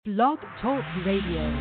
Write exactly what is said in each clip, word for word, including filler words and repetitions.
Blog Talk Radio.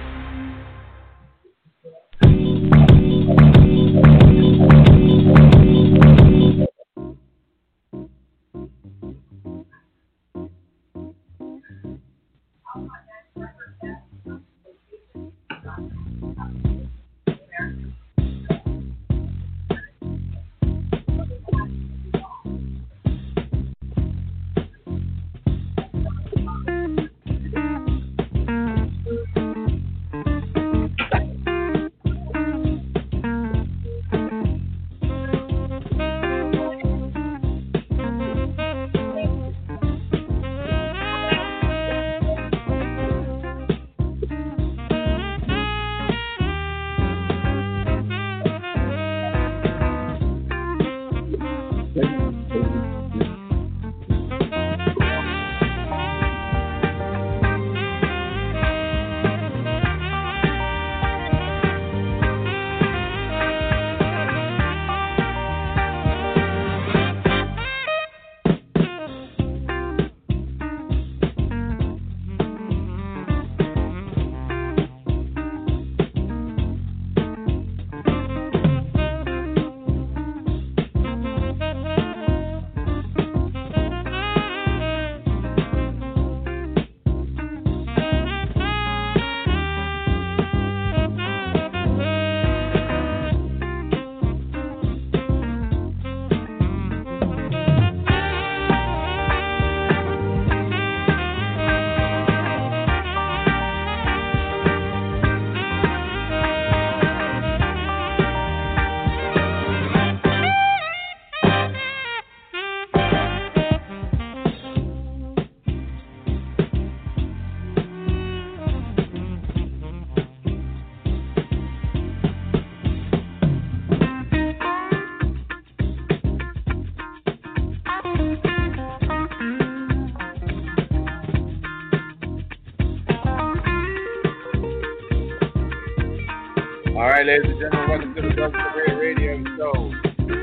All right, ladies and gentlemen, welcome to the Brother Career Radio Show.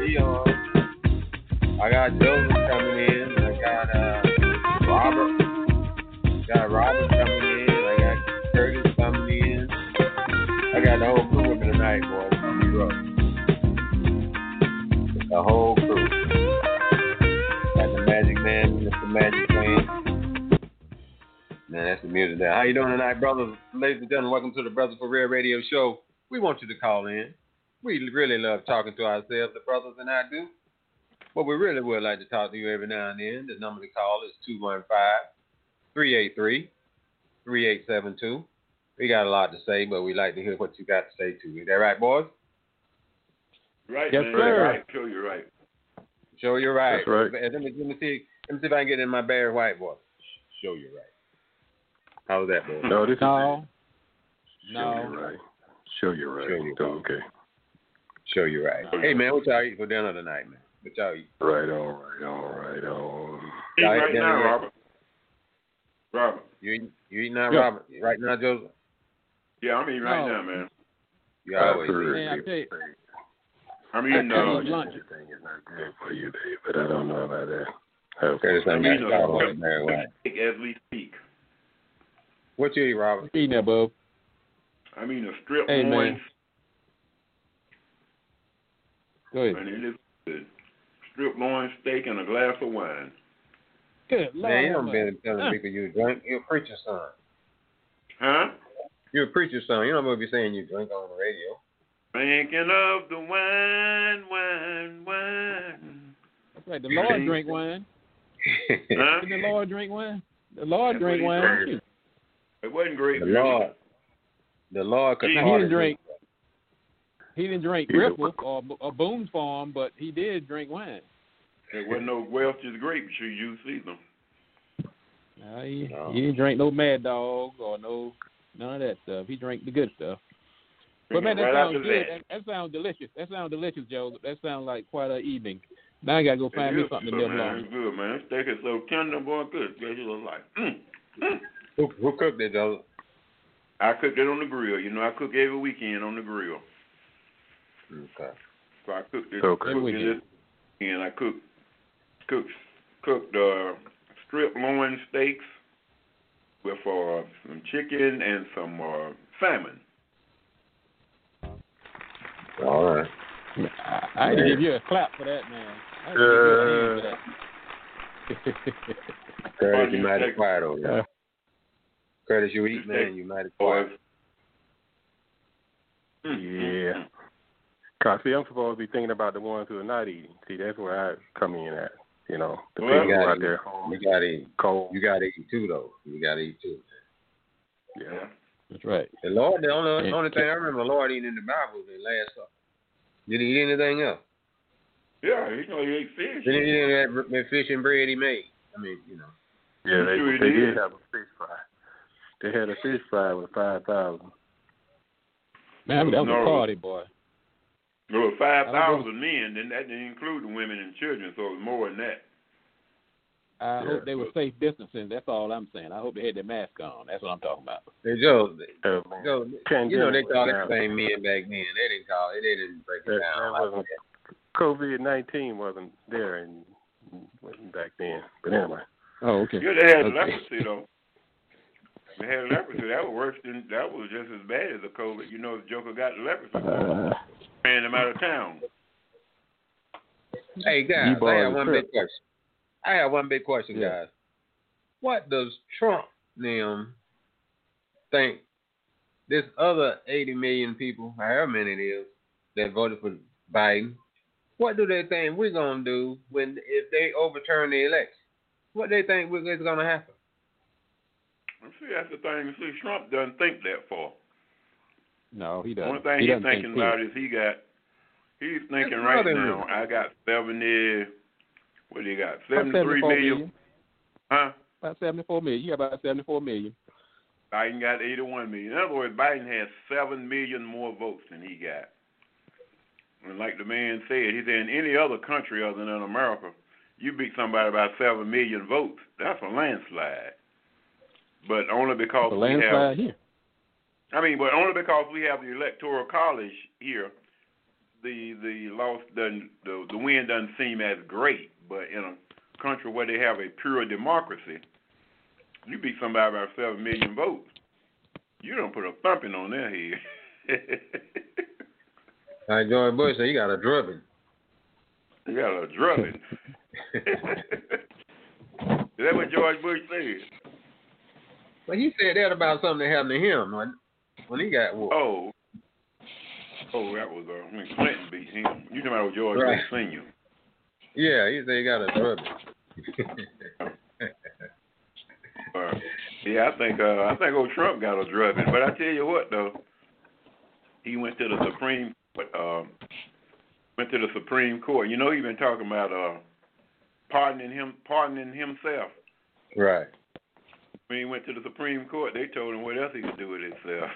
Dion. I got Joseph coming in. I got uh, Robert. Got Robert coming in. I got Curtis coming in. I got the whole crew with me tonight, boys. It's gonna be rough. The whole crew. Got the Magic Man, Mister Magic Man. Man, that's the music there. How you doing tonight, brothers? Ladies and gentlemen, welcome to the Brother Career Radio Show. We want you to call in. We really love talking to ourselves, the brothers and I do. But we really would like to talk to you every now and then. The number to call is two one five, three eight three, three eight seven two. We got a lot to say, but we like to hear what you got to say too. Is that right, boys? Right, yes, man. Sir. Right. Show you right. Show you right. That's right. Let me, let me see. Let me see if I can get in my Barry White voice. Show you right. How's that, boy? No, this is No. Show No. you right. Show you right. Show you Oh, right. okay. Show you right. No. Hey, man, what y'all eat for dinner tonight, man? What y'all eat? Right on, right on, right on. Eat Y'all right eat now, dinner? Robert. Robert. You eating, you eating now, Yeah. Robert? Right now, Joseph? Yeah, I'm eating right No. now, man. You always I've heard eat. Man, I tell you, I'm eating I uh, eat lunch. Everything is not good for you, Dave, but I don't know about that. Have Curtis I'm ain't got eating to call a on Barry White. steak as we speak. What you eat, Robert? eating that, bub. I'm eating a strip Hey, loin, man. Go ahead. and it is good. Strip loin steak and a glass of wine. Good Lord. Man, you have don't mercy. been telling Huh. people you drink. You're a preacher's son. Huh? You're a preacher's son. You don't be saying you drink on the radio. Thinking of the wine, wine, wine. That's right. The Lord drink wine. Huh? Didn't the Lord drink wine? The Lord That's drink what he wine. said. Too. It wasn't great. the Lord. The Lord could He Now, he didn't drink. He didn't drink Either Gripple or, or Boone's Farm, but he did drink wine. There wasn't no Welch's grape juice either. No, he, No. he didn't drink no Mad Dog or no none of that stuff. He drank the good stuff. But man, that Right sounds after good. that. That, that sounds delicious. That sounds delicious, Joe. That sounds like quite an evening. Now I gotta go find It me is something to good, live man. long. It's good, man. Steak is so tender, boy. Good. It was like, mm, mm. Who, who cooked it, Joseph? I cooked it on the grill. You know, I cook every weekend on the grill. Okay. So I cooked it. Okay. Cooked Every it and I cooked cooked cooked uh, strip loin steaks with uh, some chicken and some uh, salmon. All right. I, I had to give you a clap for that, man. I had to give you a hand for that. Curtis, you mighty quiet over there. Uh, Curtis, you eat, man. You mighty quiet. Yeah. Cause see, I'm supposed to be thinking about the ones who are not eating. See, that's where I come in at. You know, the Well, people you gotta out eat. there home. You gotta eat. Cold. You gotta eat too, though. You gotta eat too. Yeah. That's right. The Lord, the only, And- only thing I remember the Lord eating in the Bible was the Last Supper. Did he eat anything else? Yeah, you know he ate fish. Did he eat any of that, that fish and bread he made? I mean, you know. Yeah, they, Sure he they did. did have a fish fry. They had a fish fry with five thousand. Man, that was No. a party, boy. There were five I don't thousand men, and that didn't include the women and children, so it was more than that. I Yeah. hope they were safe distancing. That's all I'm saying. I hope they had their mask on. That's what I'm talking about. Hey, Joe, Oh, man. Joe, Pandemic you know they was called down. everything men back then. They didn't call it. They didn't break it That, down that like wasn't that. COVID nineteen wasn't there in back then. But anyway. Oh, okay. Yeah, they had Okay. leprosy though. They had leprosy. That was worse than that was just as bad as the COVID. You know, the Joker got leprosy. Uh, Ran them out of town. Hey guys, You I have boys one are big question. I have one big question, Yeah. guys. What does Trump them think this other eighty million people, however many it is, that voted for Biden, what do they think we're gonna do when if they overturn the election? What they think is gonna happen? See, that's the thing. See, Trump doesn't think that far. no, he The doesn't. only thing he he's doesn't thinking think about is he got. He's thinking That's right another now. reason. I got seventy. What do you got? About Seventy-three seventy-four million. million. Huh? About seventy-four million. You got about seventy-four million. Biden got eighty-one million. In other words, Biden has seven million more votes than he got. And like the man said, he said in any other country other than America, you beat somebody by seven million votes. That's a landslide. But only because The we have, landslide here. I mean, but only because we have the electoral college here, the the loss doesn't, the the win doesn't seem as great. But in a country where they have a pure democracy, you beat somebody by seven million votes, you don't put a thumping on their head. Like George Bush said, he got a drubbing. You got a drubbing. Is that what George Bush said? But he said that about something that happened to him when when he got war. Oh. Oh, that was, uh, I mean, Clinton beat him. You talking about George Right. Bush Senior. Yeah, he said he got a drubbing. Uh, yeah, I think uh, I think old Trump got a drubbing. But I tell you what, though, he went to the Supreme Court. Uh, went to the Supreme Court. You know, he's been talking about uh, pardoning him, pardoning himself. Right. When he went to the Supreme Court, they told him what else he could do with himself.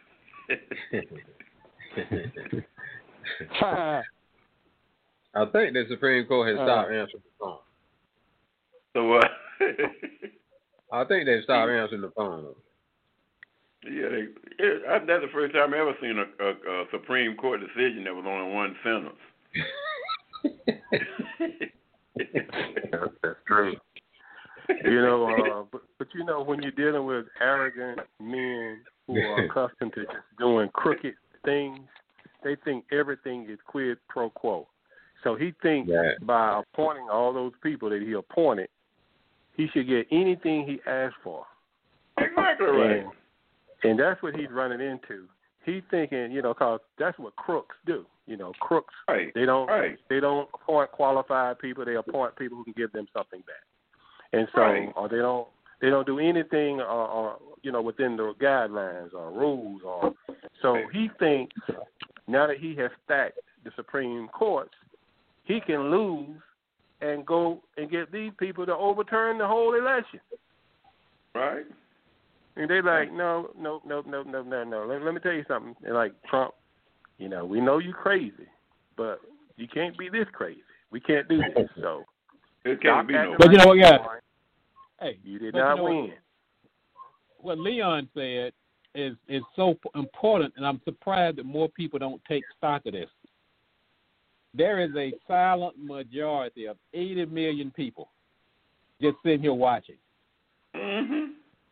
I think the Supreme Court has stopped Uh, answering the phone. So, uh, I think they've stopped answering the phone. yeah, they, it, I, that's the first time I ever seen a, a, a Supreme Court decision that was only one sentence. That's, that's true. You know, uh, but, but you know, when you're dealing with arrogant men who are accustomed to just doing crooked things, they think everything is quid pro quo. So he thinks Right. by appointing all those people that he appointed, he should get anything he asked for. Exactly right. And, and that's what he's running into. He's thinking, you know, because that's what crooks do. You know, crooks, Right. they don't Right. they don't appoint qualified people. They appoint people who can give them something back. And so, Right. or they don't they don't do anything, or, or you know, within the guidelines or rules. Or so Right. he thinks now that he has stacked the Supreme Courts, he can lose and go and get these people to overturn the whole election. Right. And they like, no, no, no, no, no, no, no. Let, let me tell you something. They're like, Trump, you know, we know you crazy, but you can't be this crazy. We can't do this. So It stop can't be acting no. But you know what, like guys? Hey, you did but you not know win. what Leon said is is so p- important, and I'm surprised that more people don't take stock of this. There is a silent majority of eighty million people just sitting here watching. Mm-hmm.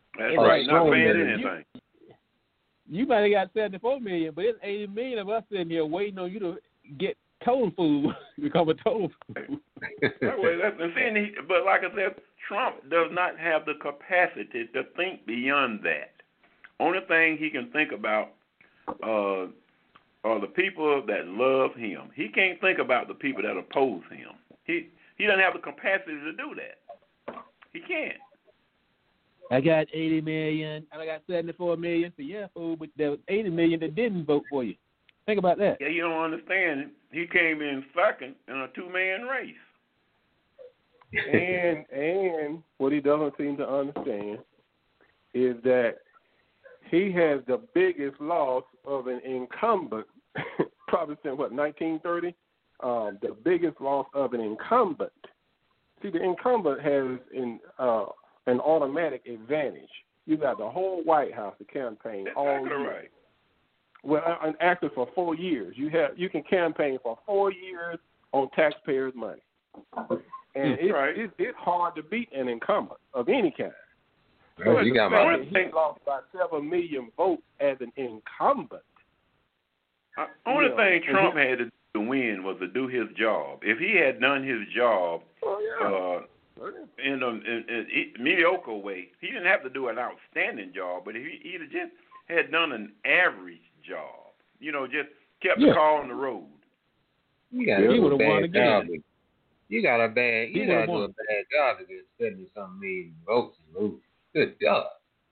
That's Right. right. Not Strong paying million. anything. You might have got seventy-four million, but it's eighty million of us sitting here waiting on you to get total food, become a total food. That way, that's, and seeing he, but like I said, Trump does not have the capacity to think beyond that. Only thing he can think about uh, are the people that love him. He can't think about the people that oppose him. He he doesn't have the capacity to do that. He can't. I got eighty million, and I got seventy-four million. So yeah, fool, but there was eighty million that didn't vote for you. Think about that. Yeah, you don't understand. He came in second in a two-man race. and and what he doesn't seem to understand is that he has the biggest loss of an incumbent, probably since what nineteen thirty. Um, the biggest loss of an incumbent. See, the incumbent has in uh, an automatic advantage. You got the whole White House to campaign That's all exactly year. right. Well, and actually for four years, you have you can campaign for four years on taxpayers' money, and it's Right. it's, it's hard to beat an incumbent of any kind. Well, So you the got fact my that he lost by seven million votes as an incumbent. Uh, only Yeah. thing And Trump he- had to do to win was to do his job. If he had done his job Oh uh, in, a, in, in a mediocre way, he didn't have to do an outstanding job, but if he he'd have just had done an average job, you know, just kept Yeah. the car on the road. You got He to do a would've won bad again. job. to- You got a bad. He You got to would've do a won. bad job to get seventy something million votes and lose. Good God.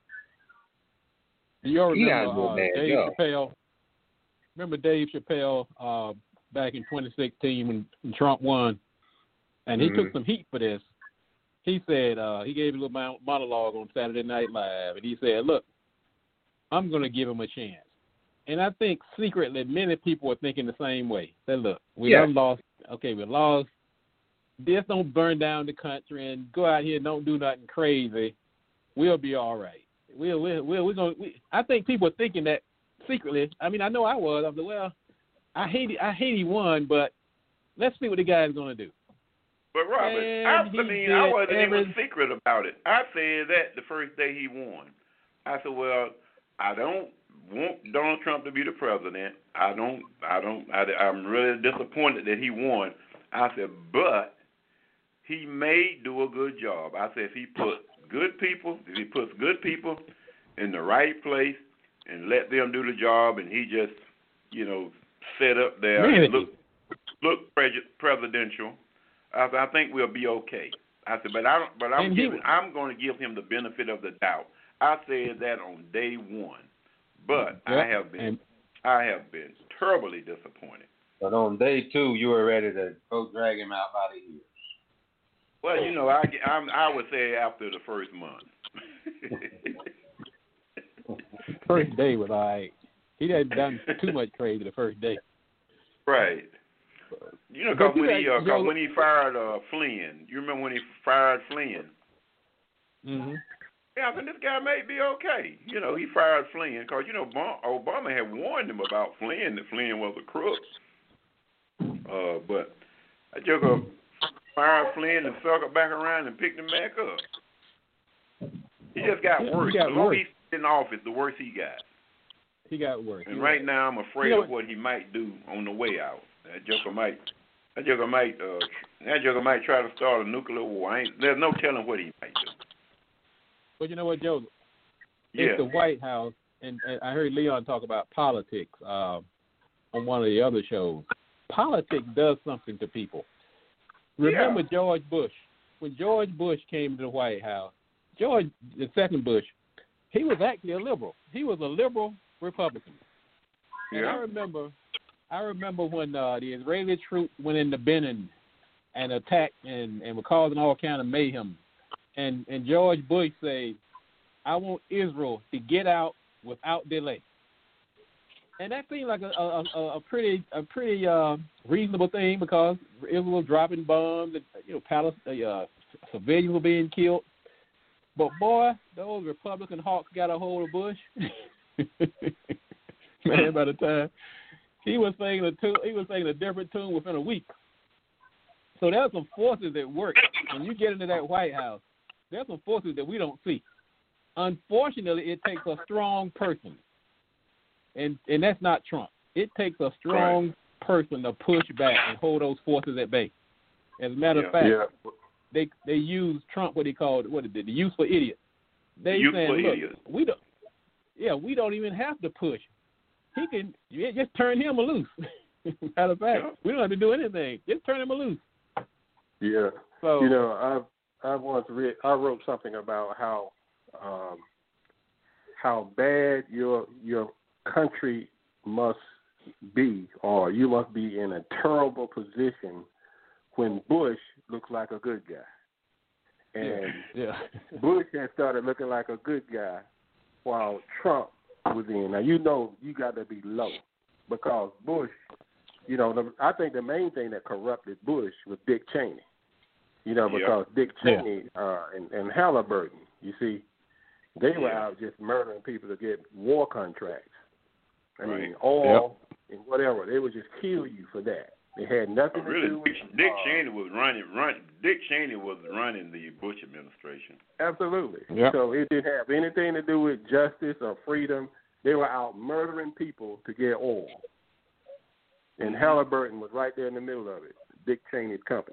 You all He remember gotta do a uh, bad Dave job. Chappelle? Remember Dave Chappelle uh, back in twenty sixteen when, when Trump won, and he Mhm. took some heat for this. He said uh, he gave a little mon- monologue on Saturday Night Live, and he said, "Look, I'm going to give him a chance." And I think secretly many people are thinking the same way. They look, we Yeah. done lost. Okay, we lost. Just don't burn down the country and go out here and don't do nothing crazy. We'll be all right. We'll, we'll, we'll, we're going. We, I think people are thinking that secretly. I mean, I know I was. I was like, well, I hate, I hate he won, but let's see what the guy's going to do. But Robert, And I, he I mean, I did wasn't every- even secret about it. I said that the first day he won. I said, well, I don't want Donald Trump to be the president. I don't, I don't, I, I'm really disappointed that he won. I said, but he may do a good job. I said, if he puts good people, if he puts good people in the right place and let them do the job, and he just, you know, set up there Really? and look, look pre- presidential, I said, I think we'll be okay. I said, but I don't, but I'm And he- giving, I'm going to give him the benefit of the doubt. I said that on day one, but I Yep. have been, And- I have been terribly disappointed. But on day two, you were ready to go drag him out by the ears. Well, you know, I, I'm, I would say after the first month. First day was all right. He hadn't done too much crazy the first day. Right. You know, But because you when he, got- uh, 'cause Joe- when he fired uh, Flynn, you remember when he fired Flynn? Mm-hmm. Yeah, I think this guy may be okay. You know, he fired Flynn because, you know, Obama, Obama had warned him about Flynn, that Flynn was a crook. Uh, but I just uh, fired Flynn and circled back around and picked him back up. He just got Yeah, he worse. got the longer worse. he's in office, the worse he got. He got worse. And He right was- now, I'm afraid You know of what he might do on the way out. That joker might, that joker might, uh, that joker might try to start a nuclear war. I ain't, there's no telling what he might do. But you know what, Joe? Yeah, It's the White House, and, and I heard Leon talk about politics uh, on one of the other shows. Politics does something to people. Remember Yeah. George Bush? When George Bush came to the White House, George, the second Bush, he was actually a liberal. He was a liberal Republican. And I yeah. remember, I remember when uh, the Israeli troops went into Benin and attacked and, and were causing all kind of mayhem. And and George Bush said, "I want Israel to get out without delay." And that seemed like a a, a, a pretty a pretty uh, reasonable thing because Israel was dropping bombs and you know Palestine, uh, civilians were being killed. But boy, those Republican hawks got a hold of Bush. Man, by the time he was singing a tune, he was singing a different tune within a week. So there's some forces at work when you get into that White House. There's some forces that we don't see. unfortunately, it takes a strong person, and and that's not Trump. It takes a strong right. person to push back and hold those forces at bay. As a matter Yeah. of fact, Yeah. they they use Trump what he called what it did the useful idiot. They The saying, useful look, idiot. we don't, yeah, we don't even have to push. He can yeah, just turn him loose. Matter of fact, Yeah. we don't have to do anything. Just turn him loose. Yeah. So You know, I I once read I wrote something about how um, how bad your your country must be, or you must be in a terrible position when Bush looks like a good guy, and yeah, Bush had started looking like a good guy while Trump was in. Now you know you got to be low because Bush, you know, the, I think the main thing that corrupted Bush was Dick Cheney. You know, because Yeah. Dick Cheney uh, and, and Halliburton, you see, they were Yeah. out just murdering people to get war contracts. I Right. mean, oil and whatever. They would just kill you for that. They had nothing to Really, do Dick, with Dick uh, Cheney was running. Run, Dick Cheney was running the Bush administration. Absolutely. Yep. So it didn't have anything to do with justice or freedom. They were out murdering people to get oil. And Halliburton was right there in the middle of it, Dick Cheney's company.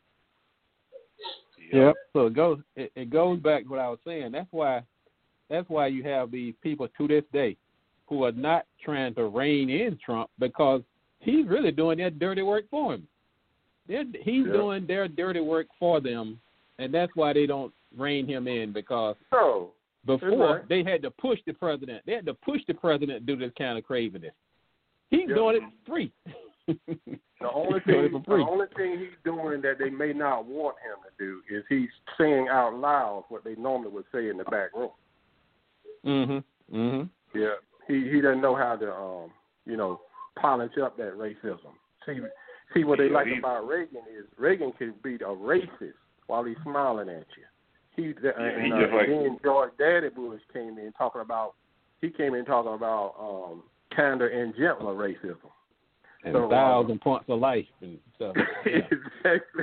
Yep. So it goes it, it goes back to what I was saying. That's why that's why you have these people to this day who are not trying to rein in Trump because he's really doing their dirty work for him. They're, he's Yeah. doing their dirty work for them, and that's why they don't rein him in because So before right. they had to push the president. They had to push the president to do this kind of craziness. He's Yep. doing it free. The only He's doing it thing, for free. the only thing he's doing that they may not want him to do is he's saying out loud what they normally would say in the back room. Mhm. Mhm. Yeah, he he doesn't know how to um you know polish up that racism. See see what they Yeah, like he- about Reagan is Reagan could be a racist while he's smiling at you. He uh, and he uh, just like- then George Daddy Bush came in talking about he came in talking about um kinder and gentler racism. And So, uh, thousand points of life and stuff. Yeah. Exactly.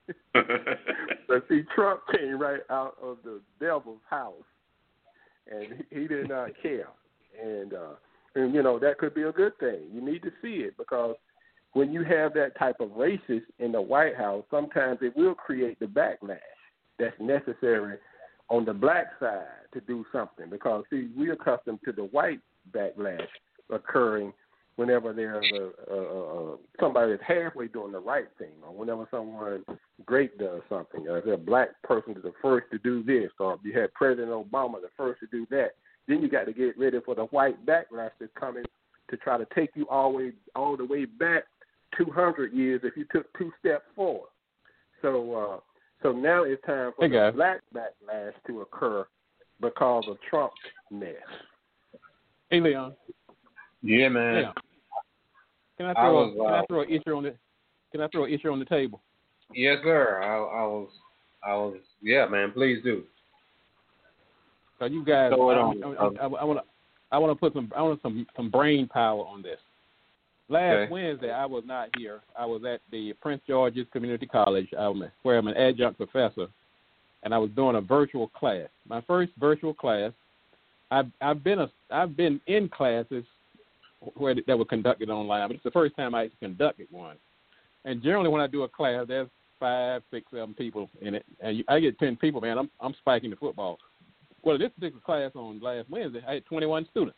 But see, Trump came right out of the devil's house, and he, he did not care. And uh, and you know that could be a good thing. You need to see it because when you have that type of racist in the White House, sometimes it will create the backlash that's necessary on the black side to do something. Because see, we're accustomed to the white backlash occurring whenever there's a, a, a somebody that's halfway doing the right thing, or whenever someone great does something, or if a black person is the first to do this, or if you had President Obama the first to do that, then you got to get ready for the white backlash that's coming to try to take you all the way all the way back two hundred years if you took two steps forward. So, uh, so now it's time for Hey, the guys. black backlash to occur because of Trump's mess. Hey, Leon. Yeah, man. Leon. Can I I throw was, a, can I uh, throw an issue on the Can I throw an issue on the table? Yes, sir. I, I was, I was. Yeah, man. Please do. So you guys, Throw it I, on. I, I, I want to, I want to put some, I want some, some brain power on this. Last Okay. Wednesday, I was not here. I was at the Prince George's Community College, um, where I'm an adjunct professor, and I was doing a virtual class. My first virtual class. I've, I've been a, I've been in classes where that were conducted online, but it's the first time I actually conducted one. And generally, when I do a class, there's five, six, seven people in it, and you, I get ten people. Man, I'm, I'm spiking the football. Well, this particular class on last Wednesday, I had twenty-one students,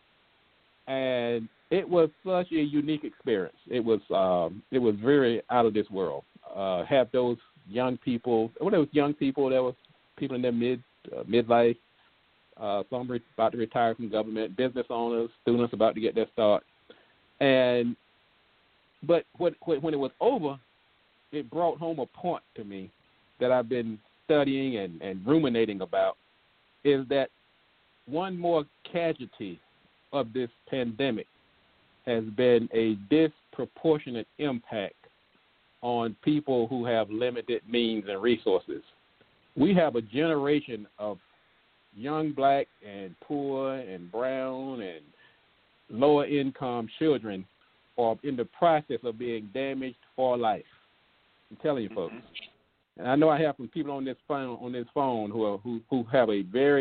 and it was such a unique experience. It was, um, it was very out of this world. Uh, have those young people, well, there was young people, there was people in their mid, uh, midlife, uh, some re- about to retire from government, business owners, students about to get their start, and but when, when it was over, it brought home a point to me that I've been studying and, and ruminating about, is that one more casualty of this pandemic has been a disproportionate impact on people who have limited means and resources. We have a generation of young black and poor and brown and lower income children are in the process of being damaged for life. I'm telling you, folks. And I know I have some people on this phone on this phone who are, who who have a very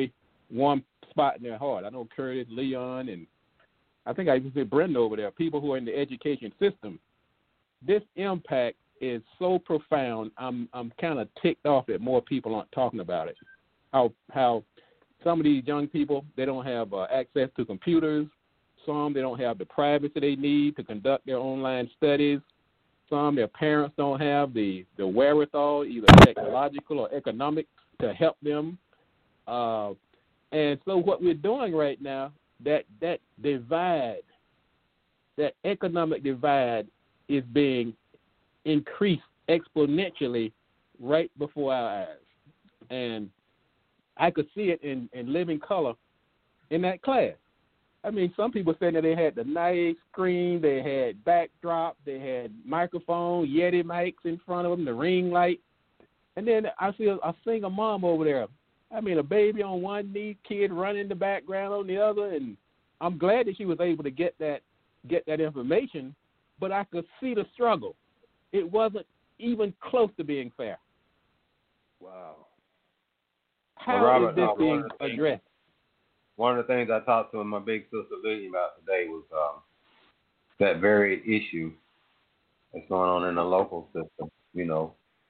warm spot in their heart. I know Curtis, Leon, and I think I even said Brenda over there, people who are in the education system. This impact is so profound, I'm I'm kind of ticked off that more people aren't talking about it. How how some of these young people, they don't have uh, access to computers. Some, they don't have the privacy they need to conduct their online studies. Some, their parents don't have the, the wherewithal, either technological or economic, to help them. Uh, and so what we're doing right now, that that divide, that economic divide is being increased exponentially right before our eyes. And I could see it in, in living color in that class. I mean, some people saying that they had the nice screen, they had backdrop, they had microphone, Yeti mics in front of them, the ring light. And then I see a, a single mom over there. I mean, a baby on one knee, kid running in the background on the other. And I'm glad that she was able to get that get that information, but I could see the struggle. It wasn't even close to being fair. Wow. Well, How Robert, is this no, one being of the things- addressed? One of the things I talked to my big sister Lily about today was um, that very issue that's going on in the local system. You know,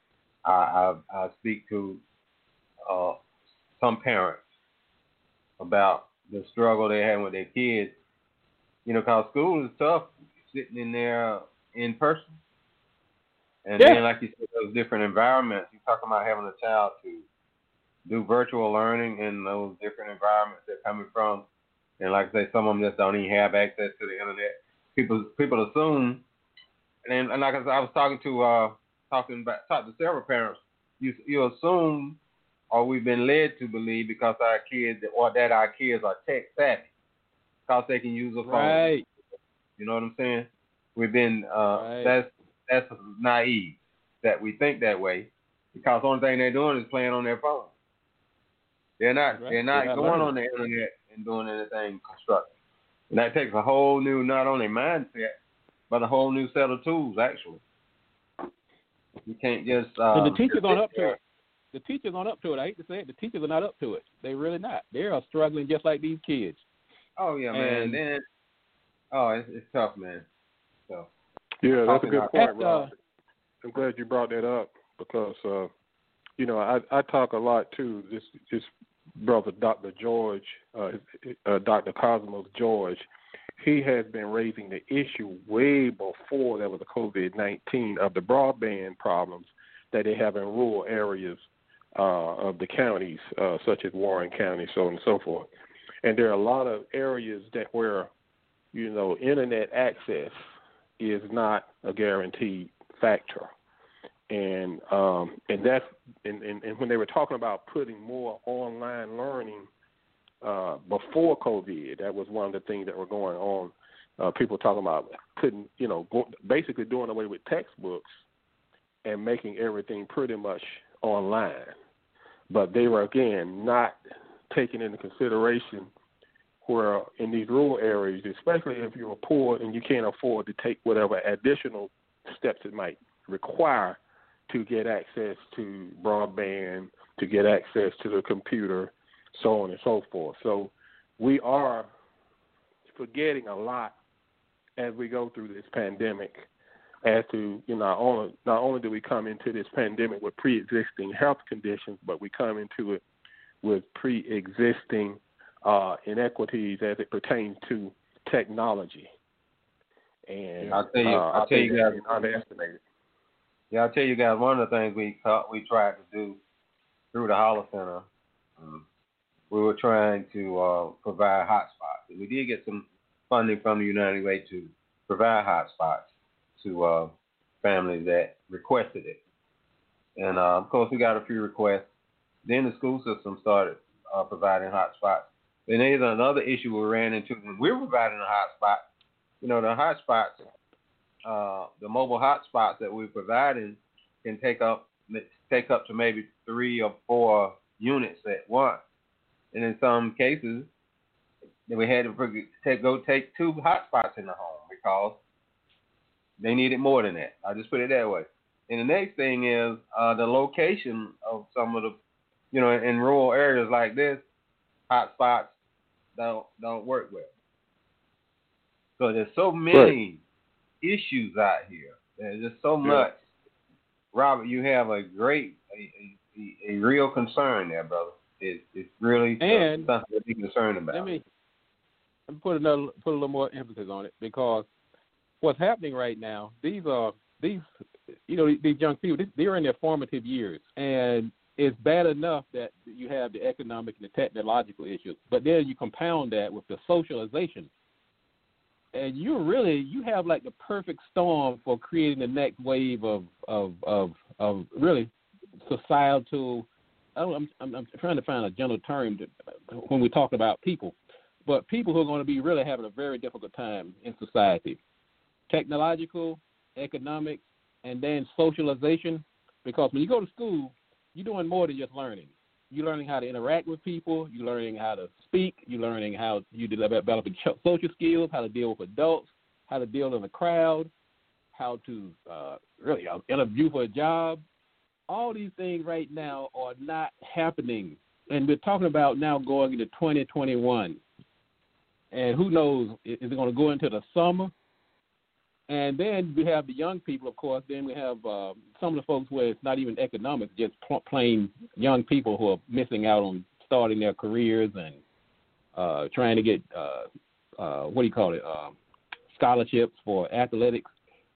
I I, I speak to uh, some parents about the struggle they're having with their kids. You know, because school is tough, sitting in there in person. And Yeah. then, like you said, those different environments. You're talking about having a child to do virtual learning in those different environments they're coming from. And like I say, some of them just don't even have access to the internet. People people assume, and, and like I said, I was talking to uh talking about talking to several parents. You you assume, or we've been led to believe, because our kids or that our kids are tech savvy, because they can use a phone. Right. You know what I'm saying? We've been uh Right. that's that's naive that we think that way, because the only thing they're doing is playing on their phone. They're not Right. they're not They're not going learning. on the internet and doing anything constructive. And that takes a whole new, not only mindset, but a whole new set of tools, actually. You can't just um, And the teachers aren't up to there. it. The teachers aren't up to it. I hate to say it. The teachers are not up to it. They're really not. They are struggling just like these kids. Oh yeah, man. And- Then oh, it's, it's tough, man. So Yeah, that's a Talking good about- point, At, uh, Rob. I'm glad you brought that up because, uh, you know, I, I talk a lot too. This this brother, Doctor George, uh, uh, Doctor Cosmos George, he has been raising the issue way before there was a COVID nineteen of the broadband problems that they have in rural areas uh, of the counties, uh, such as Warren County, so on and so forth. And there are a lot of areas that where, you know, internet access is not a guaranteed factor. And um, and that's and, and, and when they were talking about putting more online learning uh, before COVID, that was one of the things that were going on. Uh, people talking about putting, you know, go, basically doing away with textbooks and making everything pretty much online. But they were, again, not taking into consideration where in these rural areas, especially if you're poor and you can't afford to take whatever additional steps it might require to get access to broadband, to get access to the computer, so on and so forth. So we are forgetting a lot as we go through this pandemic as to, you know, not only, not only do we come into this pandemic with pre-existing health conditions, but we come into it with pre-existing uh, inequities as it pertains to technology. And I'll tell you, uh, I'll I tell think you that's guys, underestimated. yeah, I'll tell you guys one of the things we taught, we tried to do through the Holler Center. Um, we were trying to uh, provide hotspots. We did get some funding from the United Way to provide hotspots to uh, families that requested it. And, uh, of course, we got a few requests. Then the school system started uh, providing hotspots. And there's another issue we ran into when we were providing a hotspot. You know, the hotspots, uh, the mobile hotspots that we're providing can take up take up to maybe three or four units at once. And in some cases, we had to take, go take two hotspots in the home because they needed more than that. I'll just put it that way. And the next thing is uh, the location of some of the, you know, in rural areas like this, hot spots don't don't work well. So there's so many right. issues out here. There's just so yeah. much. Robert, you have a great, a, a, a real concern there, brother. It, it's really and something to be concerned about. Let me, let me put another put a little more emphasis on it, because what's happening right now, these are these you know these young people, they're in their formative years, and it's bad enough that you have the economic and the technological issues, but then you compound that with the socialization, and you really you have like the perfect storm for creating the next wave of of of, of really societal. I'm, I'm, I'm trying to find a general term to, when we talk about people, but people who are going to be really having a very difficult time in society. Technological, economic, and then socialization, because when you go to school, you're doing more than just learning. You're learning how to interact with people. You're learning how to speak. You're learning how you develop social skills, how to deal with adults, how to deal in a crowd, how to uh, really uh, interview for a job. All these things right now are not happening. And we're talking about now going into twenty twenty-one. And who knows, is it going to go into the summer? And then we have the young people, of course. Then we have uh, some of the folks where it's not even economics, just plain young people who are missing out on starting their careers and uh, trying to get, uh, uh, what do you call it, uh, scholarships for athletics.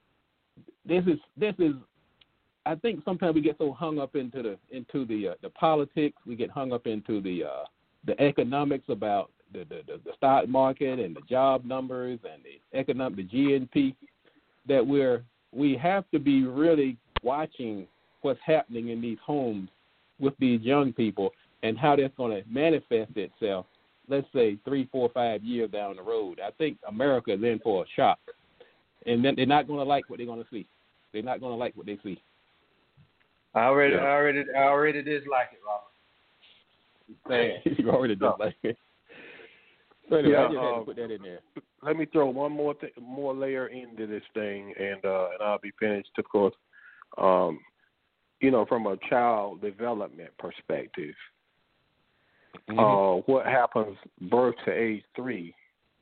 This is this is. I think sometimes we get so hung up into the into the uh, the politics. We get hung up into the uh, the economics about the, the, the, the stock market and the job numbers and the economic the G N P that we're we have to be really watching what's happening in these homes with these young people and how that's going to manifest itself. Let's say three, four, five years down the road. I think America is in for a shock, and then they're not going to like what they're going to see. They're not going to like what they see. I already, yeah. I already, I already dislike it, Robert. You already dislike it. So anyway, yeah, I just had uh, to put that in there. Let me throw one more th- more layer into this thing, and uh, and I'll be finished. Of course, um, you know, from a child development perspective, mm-hmm. uh, what happens birth to age three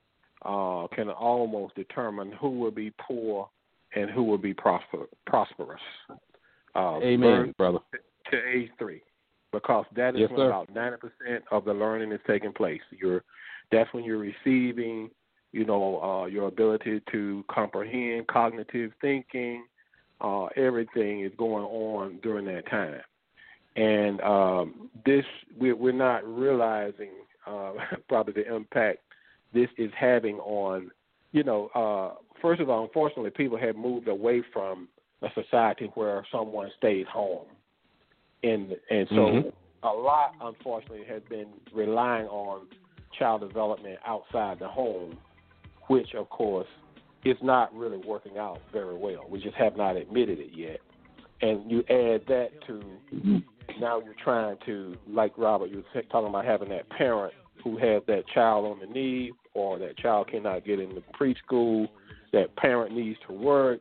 uh, can almost determine who will be poor and who will be prosper- prosperous. Uh, Amen, brother. To age three, because that is yes, when sir. about ninety percent of the learning is taking place. You're that's when you're receiving, you know, uh, your ability to comprehend, cognitive thinking, uh, everything is going on during that time. And um, this we're, we're not realizing uh, probably the impact this is having on, you know, uh, first of all, unfortunately, people have moved away from a society where someone stays home. And and so mm-hmm. a lot, unfortunately, has been relying on child development outside the home, which, of course, is not really working out very well. We just have not admitted it yet. And you add that to now you're trying to, like Robert, you were talking about having that parent who has that child on the knee, or that child cannot get into preschool, that parent needs to work.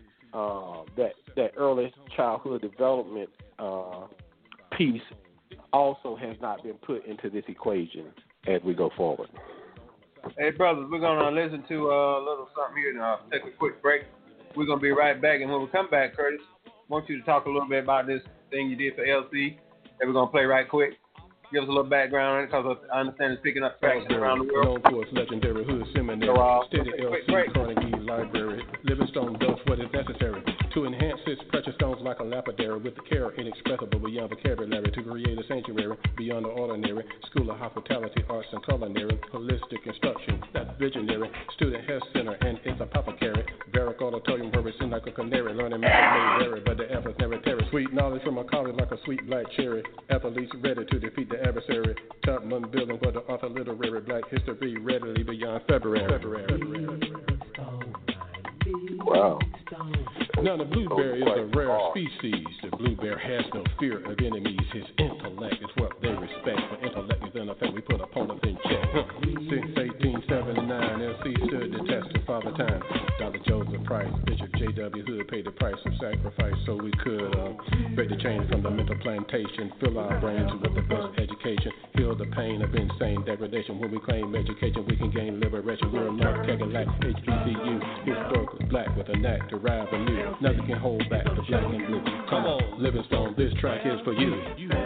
Uh, that that early childhood development uh, piece also has not been put into this equation as we go forward. Hey, brothers, we're going to listen to uh, a little something here and uh, take a quick break. We're going to be right back, and when we come back, Curtis, I want you to talk a little bit about this thing you did for L C that we're going to play right quick. Give us a little background on it, because I understand it's picking up traction around the world. Known for its legendary Hood Seminary, so, uh, Steady L C, Carnegie Library, Livingstone does what is necessary to enhance its precious stones like a lapidary with the care inexpressible beyond vocabulary to create a sanctuary beyond the ordinary. School of Hospitality, Arts and Culinary, holistic instruction that's visionary. Student Health Center and its apothecary. Varic Auditorium where we sing like a canary. Learning method may vary, but the efforts never tarry. Sweet knowledge from a college like a sweet black cherry. Athletes ready to defeat the adversary. Tubman building for the author literary. Black history readily beyond February. February. Wow. Now the blueberry is a rare species. The blueberry has no fear of enemies. His intellect is what they respect. For intellect is in effect, we put opponents in check. Since eighteen seventy-nine, L C stood the test of Father Time. Doctor Joseph Price, Bishop J W Hood paid the price of sacrifice so we could uh, break the chains from the mental plantation, fill our brains with the best education, heal the pain of insane degradation. When we claim education, we can gain liberation. We're not kicking like H B C U, historically black with a knack to ride the new. Nothing can hold back the black and blue. Come on, Livingstone, this track is for you.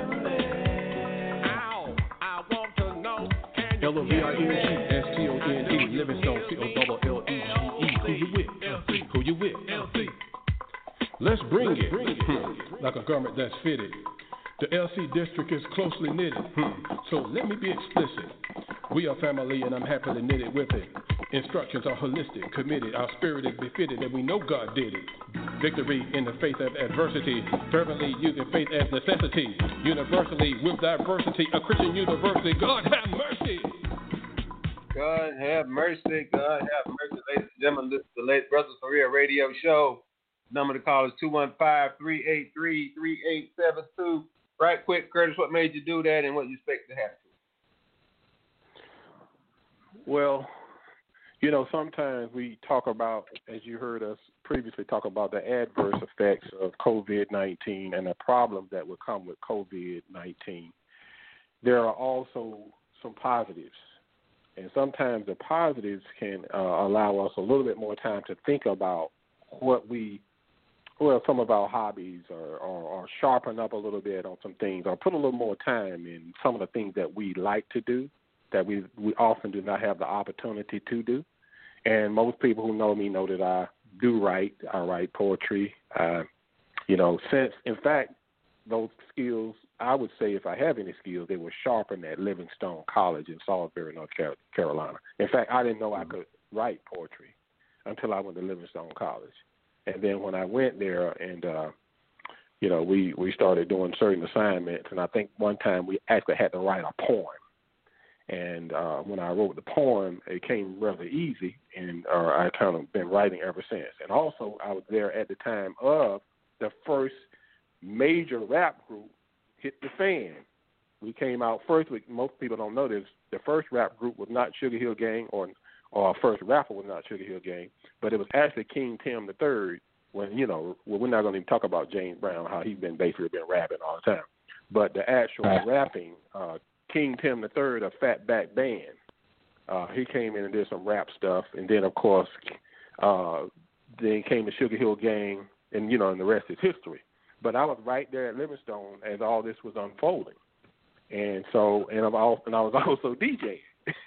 L O V I N G S T O N E, Livingstone, C O double L E G E. Who you with? Who you with? Let's bring it. Hmm. Like a garment that's fitted. The L C district is closely knitted. Hmm. So let me be explicit. We are family and I'm happily knitted with it. Instructions are holistic, committed, our spirit is befitted, and we know God did it. Victory in the face of adversity, fervently using faith as necessity. Universally with diversity, a Christian university. God have mercy. God have mercy. God have mercy, ladies and gentlemen. This is the late Brothers for Real radio show. Number to call is two one five, three eight three, three eight seven two. Right quick, Curtis, what made you do that and what you expect to happen? Well, you know, sometimes we talk about, as you heard us previously talk about, the adverse effects of COVID nineteen and the problems that would come with COVID nineteen. There are also some positives. And sometimes the positives can uh, allow us a little bit more time to think about what we, well, some of our hobbies or, or, or sharpen up a little bit on some things or put a little more time in some of the things that we like to do that we, we often do not have the opportunity to do. And most people who know me know that I do write. I write poetry. Uh, you know, since, in fact, those skills, I would say if I have any skills, they were sharpened at Livingstone College in Salisbury, North Carolina. In fact, I didn't know I could write poetry until I went to Livingstone College. And then when I went there and, uh, you know, we, we started doing certain assignments, and I think one time we actually had to write a poem. And uh, when I wrote the poem, it came rather easy, and uh, I kind of been writing ever since. And also, I was there at the time of the first major rap group hit the fan. We came out first. With, most people don't know this. The first rap group was not Sugar Hill Gang, or or our first rapper was not Sugar Hill Gang, but it was actually King Tim the Third. When you know, well, we're not going to even talk about James Brown, how he's been basically been rapping all the time. But the actual rapping, uh, King Tim the Third, a Fatback Band. Uh, he came in and did some rap stuff, and then of course, uh, then came the Sugar Hill Gang, and you know, and the rest is history. But I was right there at Livingstone as all this was unfolding, and so and I'm all, and I was also DJing,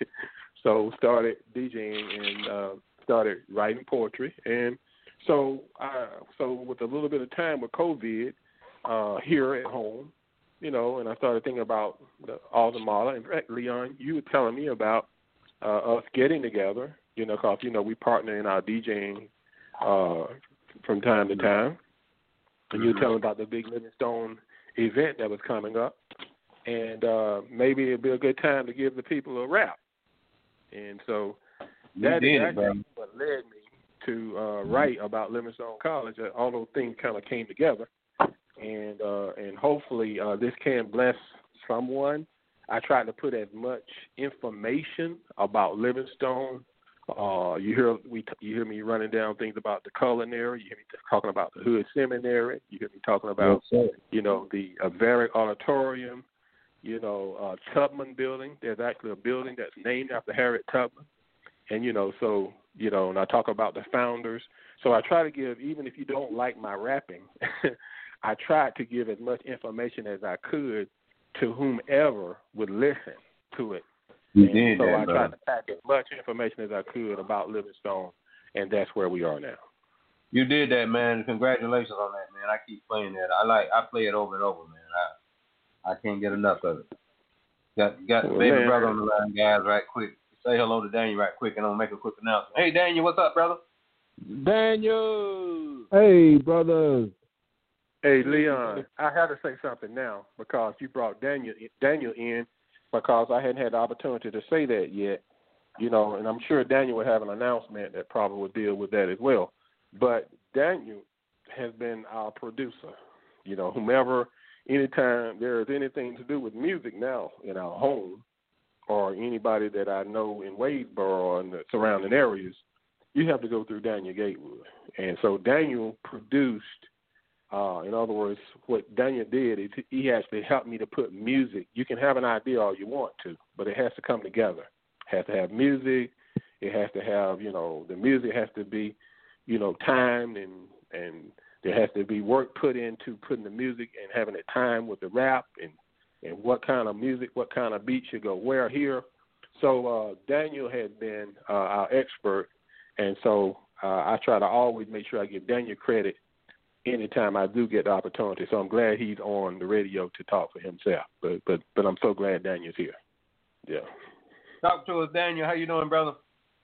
so started DJing and uh, started writing poetry, and so I, so with a little bit of time with COVID uh, here at home. You know, and I started thinking about the Alden Marla. In fact, Leon, you were telling me about uh, us getting together, you know, because, you know, we partner in our DJing uh, from time to time. And you were telling about the big Livingstone event that was coming up. And uh, maybe it'd be a good time to give the people a rap. And so that is actually what led me to uh, write about Livingstone College. All those things kind of came together. And uh, and hopefully uh, this can bless someone. I tried to put as much information about Livingstone. Uh, you hear we you hear me running down things about the culinary. You hear me talking about the Hood Seminary. You hear me talking about yes, you know the uh, Varick Auditorium. You know uh, Tubman Building. There's actually a building that's named after Harriet Tubman. And you know so you know and I talk about the founders. So I try to give, even if you don't like my rapping. I tried to give as much information as I could to whomever would listen to it. You did so that, I bro. tried to pack as much information as I could about Livingstone, and that's where we are now. You did that, man. Congratulations on that, man. I keep playing that. I like. I play it over and over, man. I I can't get enough of it. Got got well, baby man. brother on the line, guys. Right quick. Say hello to Daniel right quick, and I'll make a quick announcement. Hey, Daniel, what's up, brother? Daniel. Hey, brother. Hey, Leon, I had to say something now because you brought Daniel Daniel in because I hadn't had the opportunity to say that yet, you know, and I'm sure Daniel will have an announcement that probably will deal with that as well. But Daniel has been our producer. You know, whomever, anytime there is anything to do with music now in our home, or anybody that I know in Wadeboro and the surrounding areas, you have to go through Daniel Gatewood. And so Daniel produced, uh, in other words, what Daniel did is he actually helped me to put music. You can have an idea all you want to, but it has to come together. It has to have music. It has to have, you know, the music has to be, you know, timed, and, and there has to be work put into putting the music and having it timed with the rap and, and what kind of music, what kind of beat should go where here. So uh, Daniel had been uh, our expert, and so uh, I try to always make sure I give Daniel credit anytime I do get the opportunity. So I'm glad he's on the radio to talk for himself, but but but I'm so glad Daniel's here. Yeah. Talk to us, Daniel. How you doing, brother?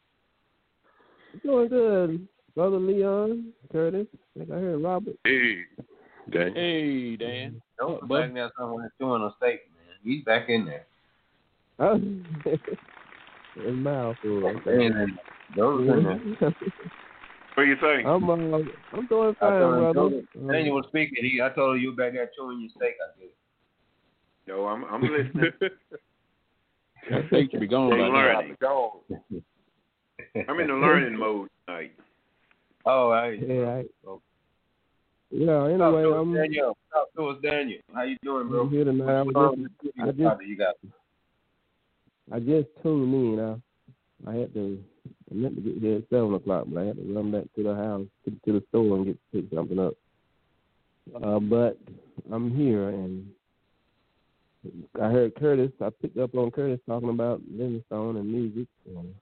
Doing good, Brother Leon, Curtis. I think I heard Robert. Hey, Dan. Hey, Dan. Those Oh, back there somewhere doing a steak, man. He's back in there. Oh, it's mouthful. And those in there. What you say? I'm uh, I'm doing I fine, told him, brother. told him- Daniel was speaking. He, I told him you back there chewing your steak. I did. No, I'm I'm listening. I think you be gone Hey, by now. learning. Gone. I'm in the learning mode tonight. Oh, right. Yeah, I, yeah. Talk Anyway, to us, I'm Daniel. Talk to us, Daniel. How you doing, bro? I'm here tonight. I What's was wrong just, with you? I just- What you got? I just tuned in. I, I had to. I meant to get here at seven o'clock, but I had to run back to the house to, to the store and get pick something up. Uh, but I'm here, and I heard Curtis. I picked up on Curtis talking about Livingstone and music. And,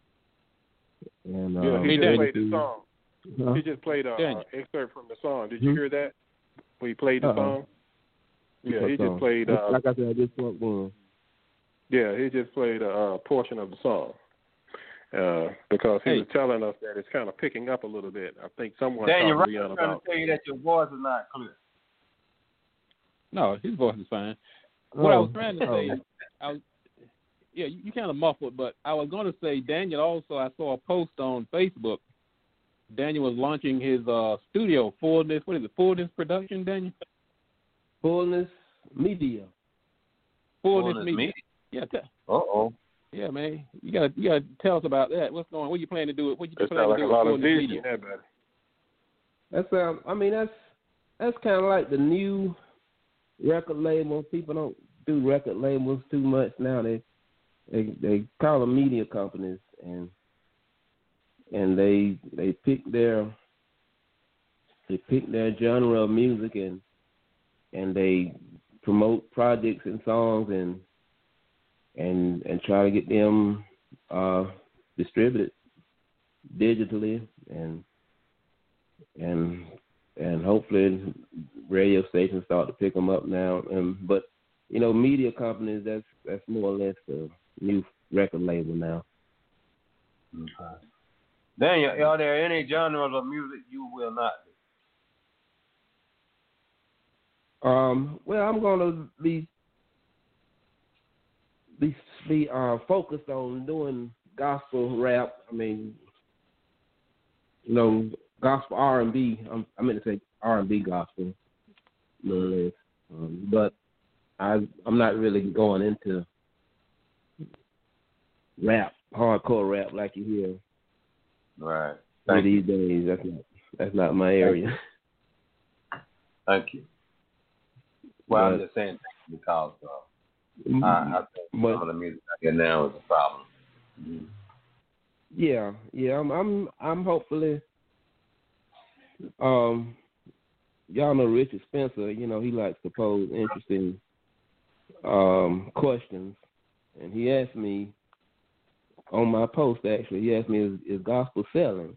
and Yeah, um, he Hey, just Daniel. played the song. Huh? He just played a Daniel. uh, excerpt from the song. Did you Hmm? hear that? When he played the Uh-uh. song? Yeah, he What song? just played. Uh, Like I said, I just walked in. yeah, he just played a uh, portion of the song uh, because he Hey. was telling us that it's kind of picking up a little bit. I think someone Daniel, talked right, to Leon I'm trying about. to tell you that your voice is not clear. No, his voice is fine. What I was Oh, trying to oh. say, I was, yeah, you, you kind of muffled, but I was going to say, Daniel, also, I saw a post on Facebook. Daniel was launching his uh, studio, Fullness, what is it, Fullness Production, Daniel? Fullness Media. Fullness, Fullness Media. Media. Yeah, t- Uh-oh. yeah, man. You got to you gotta tell us about that. What's going on? What you planning to do? What you It planning sounds to like do a lot with of Fullness vision Media? there, buddy. That's um. I mean, that's that's kind of like the new record label. People don't do record labels too much now. They they they call them media companies, and and they they pick their they pick their genre of music, and and they promote projects and songs, and and and try to get them uh, distributed digitally, and and and hopefully radio stations start to pick them up now. And but you know, media companies, that's that's more or less the new record label now. Okay. Daniel, are there any genres of music you will not do? Um, well, I'm gonna be be be uh, focused on doing gospel rap. I mean, you know, gospel R and B. I'm, I meant to say R and B gospel, more or less. Um, but I I'm not really going into rap, hardcore rap like you hear Right. Thank these you. days. That's not that's not my area. Thank you. Well, I'm But- just saying because uh, I, I think But- some of the music I hear now is a problem. Mm-hmm. Yeah, yeah, I'm, I'm, I'm hopefully. Um, y'all know Richard Spencer. You know he likes to pose interesting um, questions, and he asked me on my post. Actually, he asked me, "Is, is gospel selling?"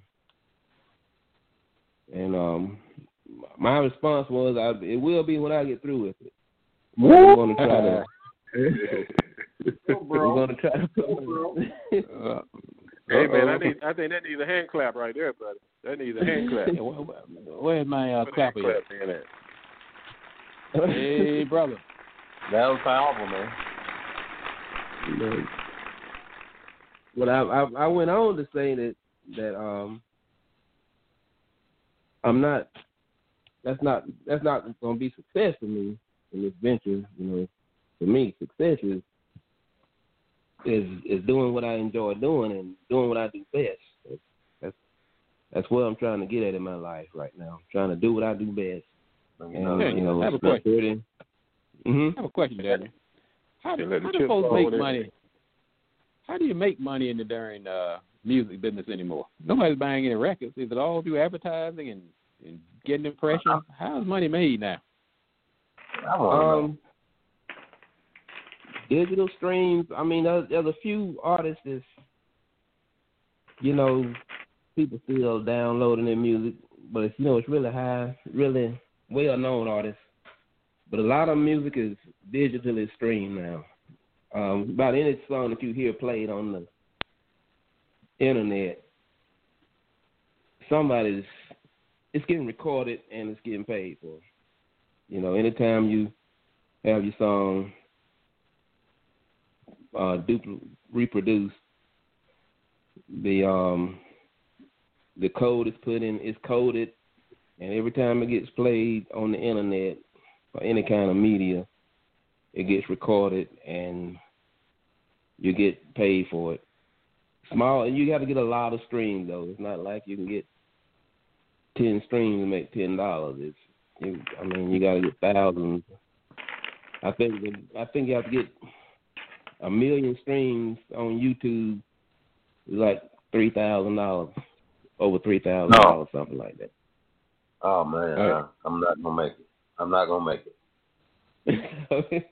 And um, my response was, I, "It will be when I get through with it." I'm going to try to. We're going to try to. Uh, Hey man, I uh-oh. need I think that needs a hand clap right there, buddy. That needs a hand clap. Yeah, where- where- Where's my uh, Put a clapper? hand at? clap in there. Hey, brother. That was powerful, man. You know, but I, I I went on to say that that um I'm not that's not that's not going to be success for me in this venture. You know, for me, success is is is doing what I enjoy doing and doing what I do best. That's that's what I'm trying to get at in my life right now. I'm trying to do what I do best. And, yeah, you know, I have a question. Mm-hmm. I have a question, Daniel. How do, Let the how do chips folks fall make there. money? How do you make money in the darn uh, music business anymore? Nobody's buying any records. Is it all through advertising and, and getting impressions? How's money made now? I want to know. Um, digital streams. I mean, there's, there's a few artists that's, you know, people still downloading their music, but it's, you know, it's really high, really well-known artists. But a lot of music is digitally streamed now. Um, about any song that you hear played on the internet, somebody's, it's getting recorded and it's getting paid for. You know, anytime you have your song uh, dupl- reproduced, the um, the code is put in, it's coded, and every time it gets played on the internet or any kind of media, it gets recorded and you get paid for it. Small, and you got to get a lot of streams though. It's not like you can get ten streams and make ten dollars. It's, you, I mean, you got to get thousands. I think I think you have to get a million streams on YouTube. It's like three thousand dollars, over three thousand No. dollars, something like that. Oh man, All right. uh, I'm not gonna make it. I'm not gonna make it.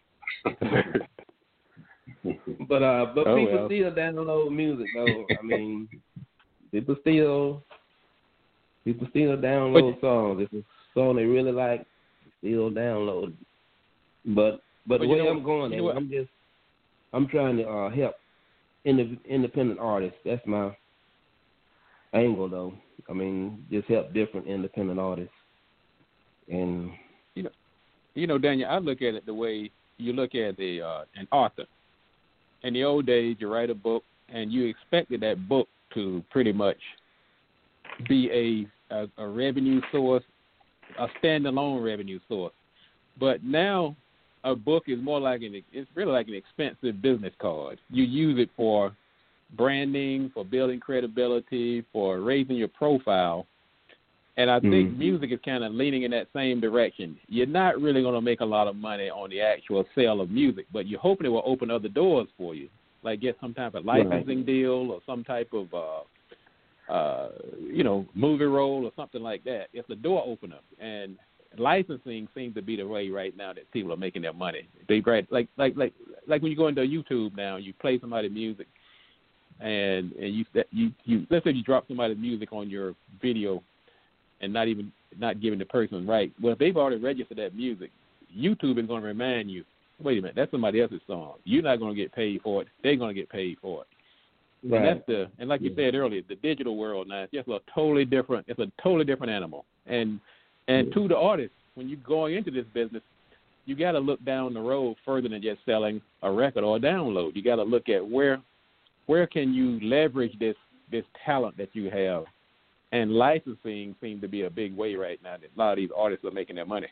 But uh, but Oh, people well. still download music though. I mean, people still people still download songs. If it's a song they really like, still download it. But but But the you way know- I'm going, you at know it, what- I'm just I'm trying to uh, help ind- independent artists. That's my angle though. I mean, just help different independent artists. And You know, Daniel, I look at it the way you look at the uh, an author. In the old days, you write a book, and you expected that book to pretty much be a, a, a revenue source, a standalone revenue source. But now, a book is more like an it's really like an expensive business card. You use it for branding, for building credibility, for raising your profile. And I think Mhm. music is kind of leaning in that same direction. You're not really going to make a lot of money on the actual sale of music, but you're hoping it will open other doors for you, like get some type of licensing Right. deal or some type of, uh, uh, you know, movie role or something like that. It's a door opener, and licensing seems to be the way right now that people are making their money. They like like like like when you go into YouTube now, you play somebody's music, and and you you you let's say you drop somebody's music on your video. And not even not giving the person right. Well, if they've already registered that music, YouTube is going to remind you, wait a minute, that's somebody else's song. You're not going to get paid for it. They're going to get paid for it. right. And that's the and like you said earlier, the digital world now it's just a totally different. It's a totally different animal. And and to the artist, when you're going into this business, you got to look down the road further than just selling a record or a download. You got to look at where where can you leverage this this talent that you have. And licensing seems to be a big way right now that a lot of these artists are making their money.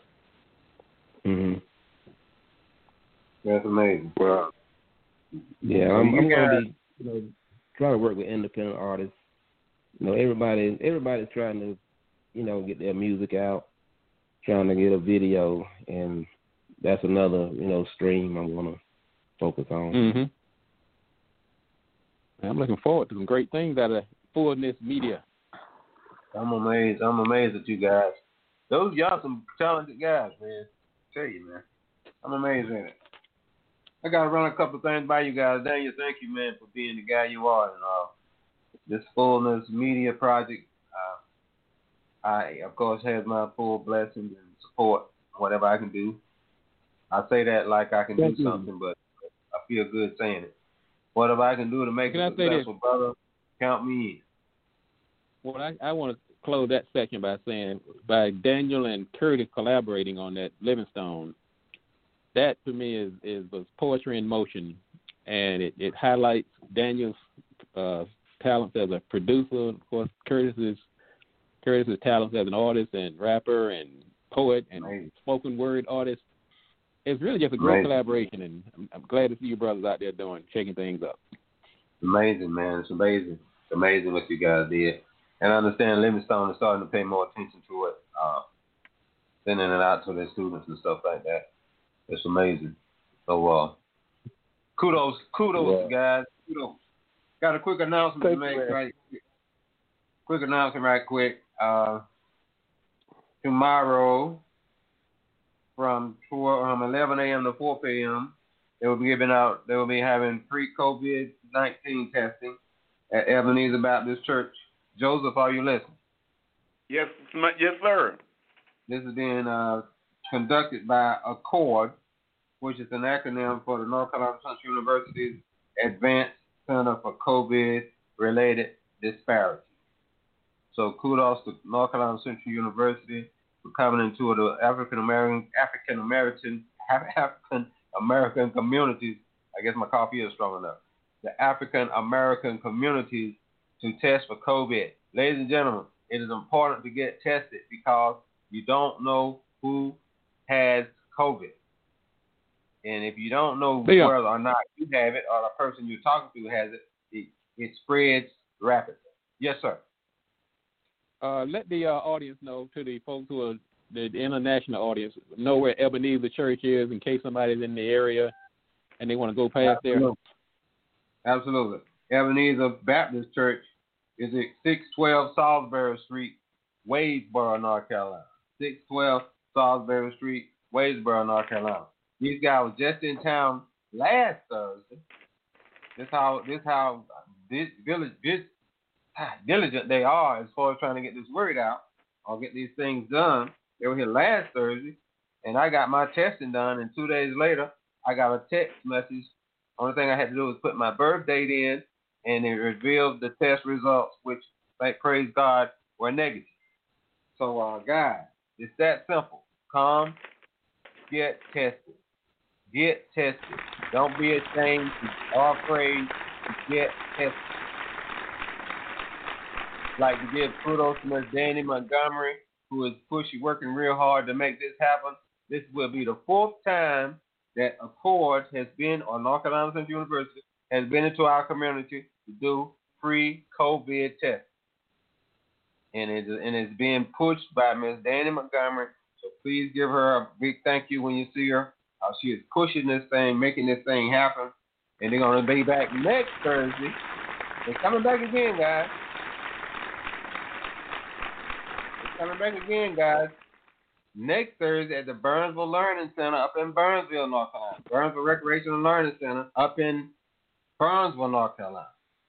Mhm. That's amazing. Well, Yeah, Well, I'm, you I'm got- gonna be, you know, trying to work with independent artists. You know, everybody, everybody's trying to, you know, get their music out, trying to get a video, and that's another, you know, stream I'm gonna focus on. Mm-hmm. I'm looking forward to some great things out of Fullness Media. I'm amazed. I'm amazed at you guys. Those y'all some talented guys, man. Tell you, man. I'm amazed at it. I gotta run a couple of things by you guys. Daniel, thank you, man, for being the guy you are. And uh, this Fullness Media project, uh, I of course have my full blessings and support. Whatever I can do, I say that like I can Thank do you. something, but I feel good saying it. Whatever I can do to make Can it I say this? successful, brother, count me in. Well, I, I want to close that section by saying, by Daniel and Curtis collaborating on that Livingstone, that to me is, is was poetry in motion, and it, it highlights Daniel's uh, talent as a producer. Of course, Curtis's Curtis's talents as an artist and rapper and poet and Amazing. spoken word artist. It's really just a great Amazing. collaboration, and I'm, I'm glad to see you brothers out there doing, shaking things up. Amazing, man. It's amazing. It's amazing what you guys did. And I understand Livingstone is starting to pay more attention to it, uh, sending it out to their students and stuff like that. It's amazing. So, uh, kudos, kudos, yeah. guys. Kudos. Got a quick announcement Thank to make, you, right? Quick announcement, right quick. Uh, tomorrow, from um, eleven a.m. to four p.m., they will be giving out. They will be having free COVID nineteen testing at Ebenezer Baptist Church. Joseph, are you listening? Yes, yes, sir. This is being uh, conducted by ACCORD, which is an acronym for the North Carolina Central University's Advanced Center for COVID-Related Disparities. So kudos to North Carolina Central University for coming into the African American African American African American communities. I guess my coffee is strong enough. The African American communities to test for COVID. Ladies and gentlemen, it is important to get tested because you don't know who has COVID. And if you don't know yeah. whether or not you have it or the person you're talking to has it, it, it spreads rapidly. Yes, sir. Uh, let the uh, audience know, to the folks who are the, the international audience, know where Ebenezer Church is in case somebody's in the area and they want to go past Absolutely. there. Absolutely. Ebenezer Baptist Church is at six twelve Salisbury Street, Wadesboro, North Carolina. six twelve Salisbury Street, Wadesboro, North Carolina. These guys were just in town last Thursday. This how this how this village this diligent they are as far as trying to get this word out or get these things done. They were here last Thursday, and I got my testing done, and two days later, I got a text message. Only thing I had to do was put my birth date in, and it revealed the test results, which, like, praise God, were negative. So, uh, guys, it's that simple. Come, get tested. Get tested. Don't be ashamed or afraid to get tested. Like to give kudos to Miz Danny Montgomery, who is pushing, working real hard to make this happen. This will be the fourth time that ACCORD has been, or North Carolina Central University, has been into our community to do free COVID tests. And it's, and it's being pushed by Miz Danny Montgomery. So please give her a big thank you when you see her. Uh, she is pushing this thing, making this thing happen. And they're going to be back next Thursday. They're coming back again, guys. Coming back again, guys. Next Thursday at the Burnsville Learning Center up in Burnsville, North Carolina. Burnsville Recreational Learning Center up in Burnsville, North Carolina.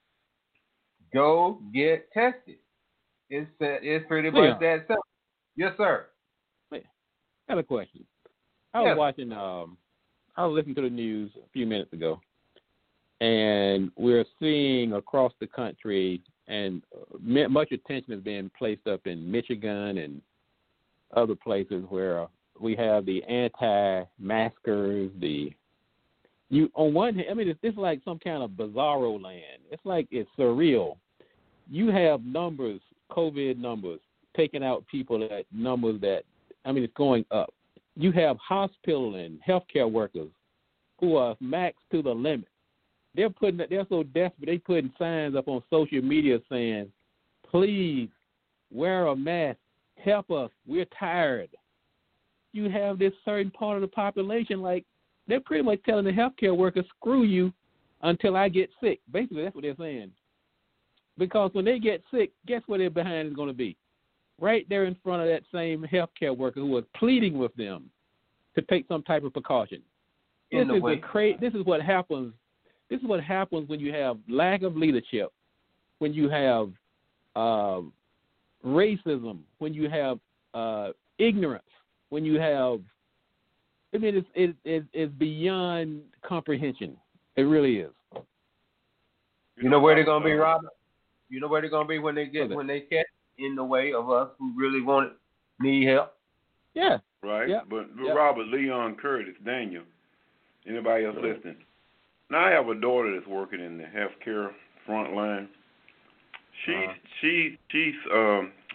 Go get tested. It's uh, it's pretty much yeah. that simple. Yes, sir. I have a question. I was yes. watching. Um, I was listening to the news a few minutes ago, and we're seeing across the country. And much attention is being placed up in Michigan and other places where we have the anti-maskers. The you on one hand, I mean, it's, it's like some kind of bizarro land. It's like it's surreal. You have numbers, COVID numbers, taking out people at numbers that, I mean, it's going up. You have hospital and healthcare workers who are maxed to the limit. They're putting. They're so desperate. They putting signs up on social media saying, "Please wear a mask. Help us. We're tired." You have this certain part of the population, like they're pretty much telling the healthcare workers, "Screw you, until I get sick." Basically, that's what they're saying. Because when they get sick, guess where their behind is going to be? Right there in front of that same healthcare worker who was pleading with them to take some type of precaution. This is a cra- This is what happens. This is what happens when you have lack of leadership, when you have uh, racism, when you have uh, ignorance, when you have, I mean, it's, it, it, it's beyond comprehension. It really is. You know where they're going to be, Robert? You know where they're going to be when they get, when they catch in the way of us who really want it, need help? Yeah. Right? Yeah. But, but yeah. Robert, Leon Curtis, Daniel, anybody else yeah. listening? Now, I have a daughter that's working in the healthcare front line. She, uh-huh. she, she's, um,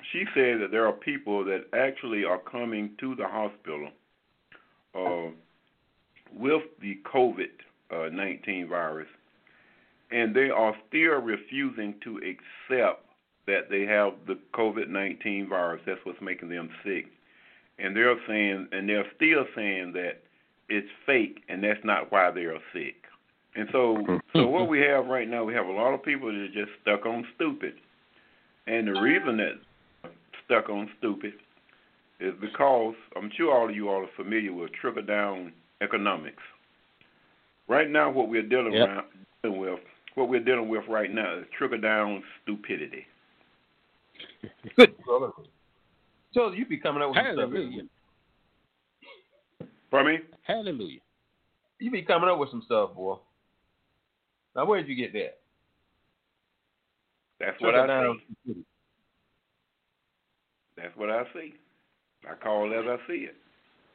she said that there are people that actually are coming to the hospital uh, with the COVID nineteen virus, and they are still refusing to accept that they have the COVID nineteen virus. That's what's making them sick. And they're saying, and they're still saying that it's fake, and that's not why they are sick. And so, so what we have right now, we have a lot of people that are just stuck on stupid. And the reason that stuck on stupid is because I'm sure all of you all are familiar with trickle down economics. Right now, what we're dealing, yep. around, dealing with, what we're dealing with right now is trickle down stupidity. Good. So you be coming up with some Hallelujah. stuff. Pardon me? Hallelujah. You be coming up with some stuff, boy. Now, where did you get that? That's Trickle what I down. see. That's what I see. I call it as I see it.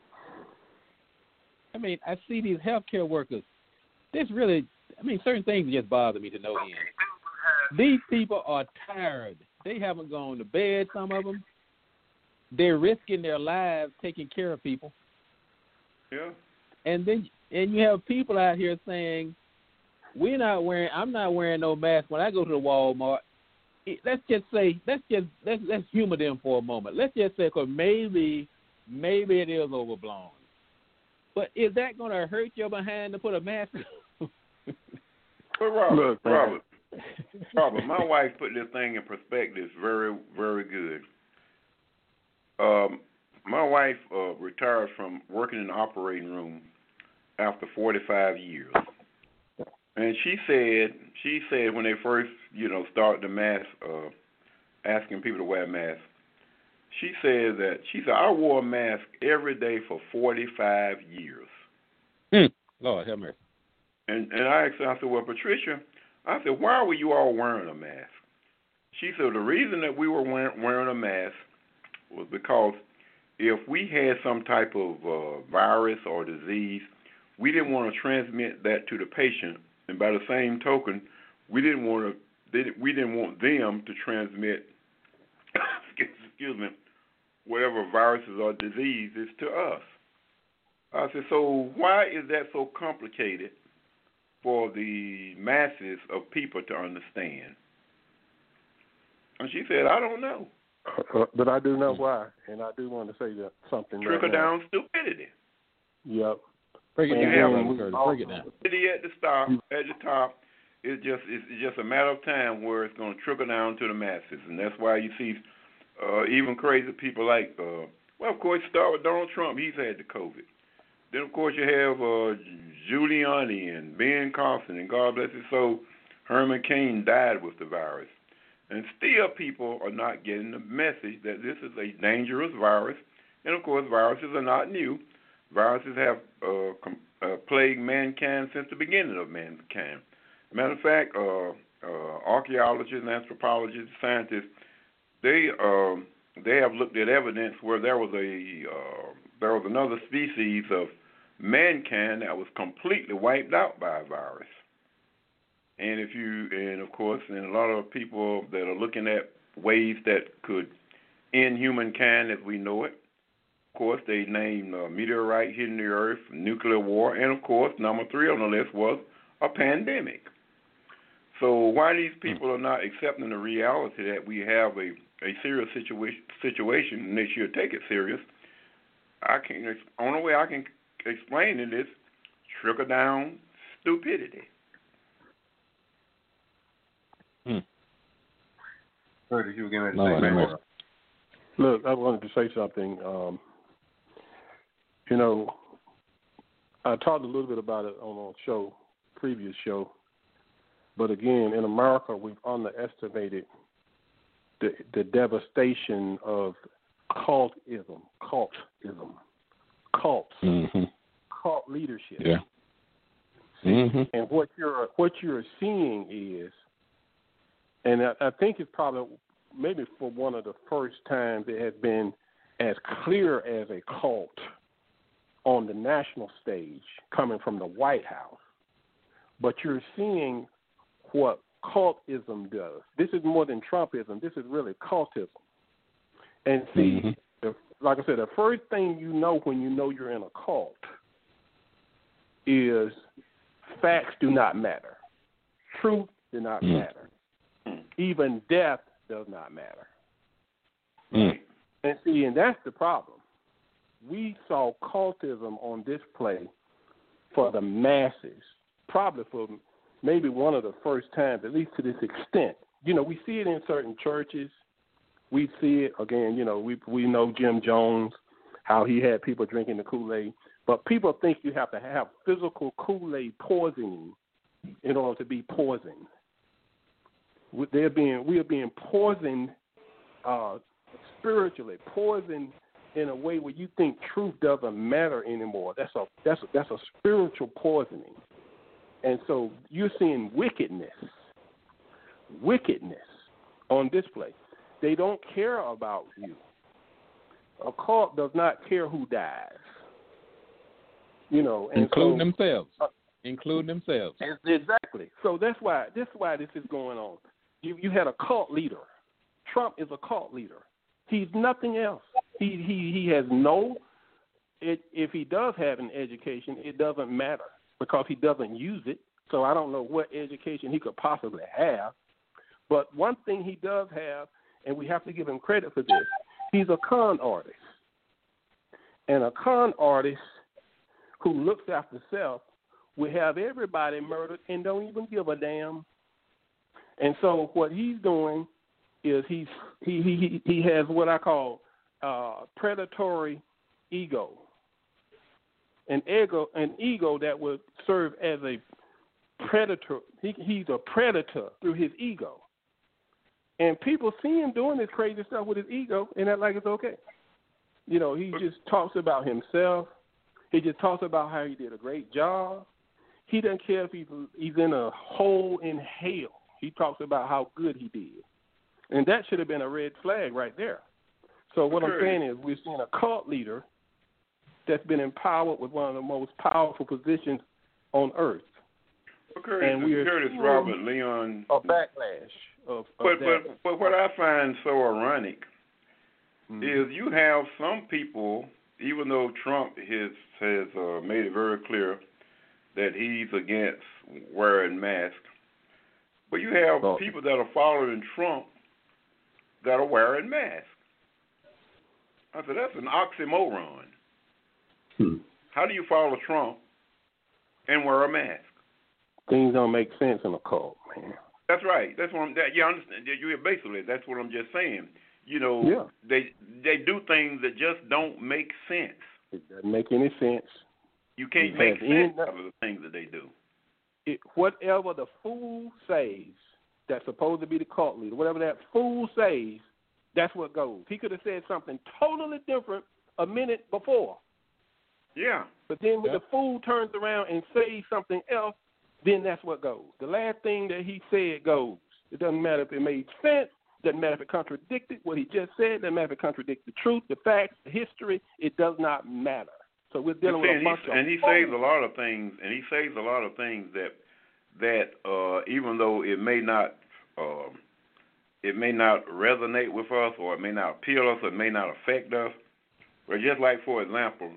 I mean, I see these healthcare workers. This really, I mean, certain things just bother me to no end. These people are tired. They haven't gone to bed, some of them. They're risking their lives taking care of people. Yeah. And then, and you have people out here saying, we're not wearing, I'm not wearing no mask when I go to the Walmart. It, let's just say, let's just, let's, let's humor them for a moment. Let's just say, because maybe, maybe it is overblown. But is that going to hurt your behind to put a mask on? But Robert, Look, Robert, Robert, my wife put this thing in perspective very, very good. Um, my wife uh, retired from working in the operating room after forty-five years. And she said, she said when they first, you know, started the mask, uh, asking people to wear masks, she said that, she said, I wore a mask every day for forty-five years. Hmm. Lord have mercy. And, and I asked her, I said, well, Patricia, I said, why were you all wearing a mask? She said, the reason that we were wearing a mask was because if we had some type of uh, virus or disease, we didn't want to transmit that to the patient. And by the same token, we didn't want to, we didn't want them to transmit, excuse me, whatever viruses or diseases to us. I said, so why is that so complicated for the masses of people to understand? And she said, I don't know. Uh, but I do know why, and I do want to say that something. Trickle right down stupidity. Yep. Break it And down, have brother a- Curtis. Break it down. Stupidity at the top, at the top, it's just it's just a matter of time where it's going to trickle down to the masses, and that's why you see uh, even crazy people like, uh, well, of course, start with Donald Trump. He's had the COVID. Then, of course, you have uh, Giuliani and Ben Carson, and God bless his soul, Herman Cain died with the virus. And still people are not getting the message that this is a dangerous virus. And, of course, viruses are not new. Viruses have uh, com- uh, plagued mankind since the beginning of mankind. Matter of fact, uh, uh, archaeologists, anthropologists, scientists, they um, they have looked at evidence where there was a uh, there was another species of mankind that was completely wiped out by a virus. And if you, and of course, and a lot of people that are looking at ways that could end humankind as we know it, of course, they named a meteorite hitting the earth, nuclear war, and of course, number three on the list was a pandemic. So why these people are not accepting the reality that we have a, a serious situation, situation and they should take it serious, I can, only way I can explain it is trickle down stupidity. Hmm. Curtis, you were getting ready to No, say no, more. no. Look, I wanted to say something. Um, you know, I talked a little bit about it on a show, previous show, but again, in America, we've underestimated the, the devastation of cultism, cultism, cults, Mm-hmm. cult leadership. Yeah. Mm-hmm. And what you're what you're seeing is, and I, I think it's probably maybe for one of the first times it has been as clear as a cult on the national stage coming from the White House. But you're seeing what cultism does. This is more than Trumpism. This is really cultism. And see, Mm-hmm. the, like I said, the first thing you know when you know you're in a cult is facts do not matter. Truth do not Mm. matter. Even death does not matter. Mm. And see, and that's the problem. We saw cultism on display for the masses, probably for maybe one of the first times, at least to this extent. You know, we see it in certain churches. We see it, again, you know, we we know Jim Jones, how he had people drinking the Kool-Aid. But people think you have to have physical Kool-Aid poisoning in order to be poisoned. They're being, we are being poisoned uh, spiritually, poisoned in a way where you think truth doesn't matter anymore. That's a that's a, that's a spiritual poisoning. And so you're seeing wickedness, wickedness on display. They don't care about you. A cult does not care who dies. You know, and including so, themselves, uh, including themselves. Exactly. So that's why this is why this is going on. You you had a cult leader. Trump is a cult leader. He's nothing else. He he he has no. It, if he does have an education, it doesn't matter because he doesn't use it. So I don't know what education he could possibly have. But one thing he does have, and we have to give him credit for this, he's a con artist. And a con artist who looks after self will have everybody murdered and don't even give a damn. And so what he's doing is he's he he he has what I call uh, predatory ego, an ego an ego that would serve as a predator. He, he's a predator through his ego, and people see him doing this crazy stuff with his ego, and act like it's okay. You know, he just talks about himself. He just talks about how he did a great job. He doesn't care if he's, he's in a hole in hell. He talks about how good he did. And that should have been a red flag right there. So what okay. I'm saying is we're seeing a cult leader that's been empowered with one of the most powerful positions on earth. Well, Curtis, and we're Curtis Robert Leon. A backlash of, of but, that. But, but what I find so ironic mm-hmm. is you have some people, even though Trump has, has uh, made it very clear that he's against wearing masks, but you have oh. people that are following Trump that are wearing masks. I said, that's an oxymoron. Hmm. How do you follow Trump and wear a mask? Things don't make sense in a cult, man. That's right. That's what I'm. That, yeah, I understand. You basically, that's what I'm just saying. You know, yeah. they they do things that just don't make sense. It doesn't make any sense. You can't it make sense out of the things that they do. It, whatever the fool says, that's supposed to be the cult leader. Whatever that fool says, that's what goes. He could have said something totally different a minute before. Yeah. But then when yeah. the fool turns around and says something else, then that's what goes. The last thing that he said goes. It doesn't matter if it made sense. Doesn't matter if it contradicted what he just said. Doesn't matter if it contradicts the truth, the facts, the history. It does not matter. So we're dealing with a bunch he, of and he says a lot of things, and he says a lot of things that that uh, even though it may not uh, it may not resonate with us, or it may not appeal us, or it may not affect us. But just like, for example,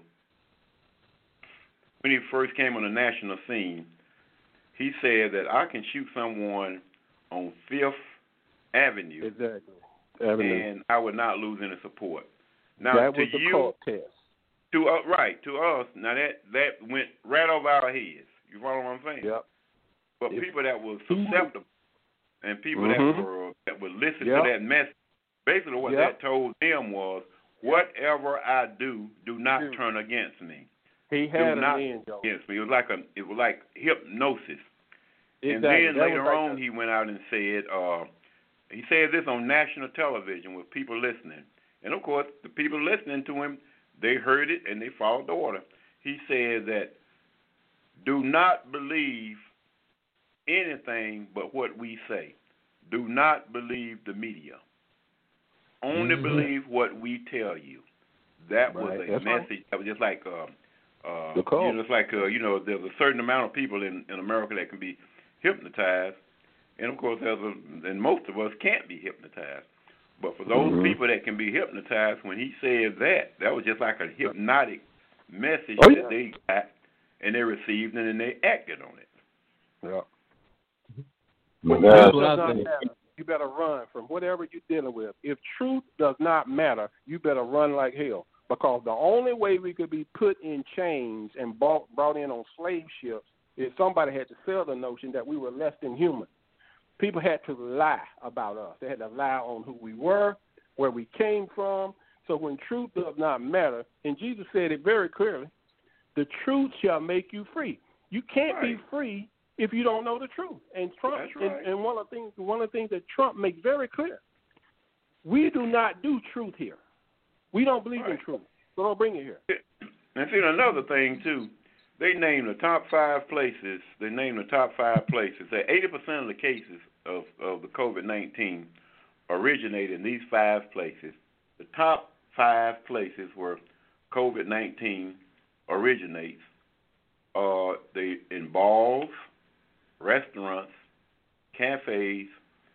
when he first came on the national scene, he said that I can shoot someone on Fifth Avenue, exactly, Avenue. and I would not lose any support. Now, that to was the you, cult test. To uh, right to us, now that that went right over our heads. You follow what I'm saying? Yep. But if, people that were susceptible and people mm-hmm. that were that would listen yep. to that message, basically what yep. that told them was, whatever I do, do not Dude. turn against me. He had do not an end, Joe. against me. It was like a it was like hypnosis. Exactly. And then that later like on, a, he went out and said, uh, he said this on national television with people listening. And, of course, the people listening to him, they heard it and they followed the order. He said that do not believe anything but what we say. Do not believe the media. Only mm-hmm. believe what we tell you. That was right. a That's message. Right. That was just like, uh, uh, the call. you know, it's like, uh, you know, there's a certain amount of people in, in America that can be hypnotized. And, of course, there's a, and most of us can't be hypnotized. But for those mm-hmm. people that can be hypnotized, when he said that, that was just like a hypnotic message oh, that yeah. they got and they received and then they acted on it. Yeah. When Truth God, does not matter, you better run from whatever you're dealing with. If truth does not matter, you better run like hell. Because the only way we could be put in chains and bought, brought in on slave ships is somebody had to sell the notion that we were less than human. People had to lie about us. They had to lie on who we were, where we came from. So when truth does not matter, and Jesus said it very clearly, the truth shall make you free. You can't right. be free if you don't know the truth. And Trump, That's right. and, and one of the things, one of the things that Trump makes very clear, we do not do truth here. We don't believe right. in truth. So don't bring it here. And see, another thing, too, they named the top five places, they named the top five places. That eighty percent of the cases of, of the COVID nineteen originated in these five places. The top five places where COVID nineteen originates are they in balls, restaurants, cafes,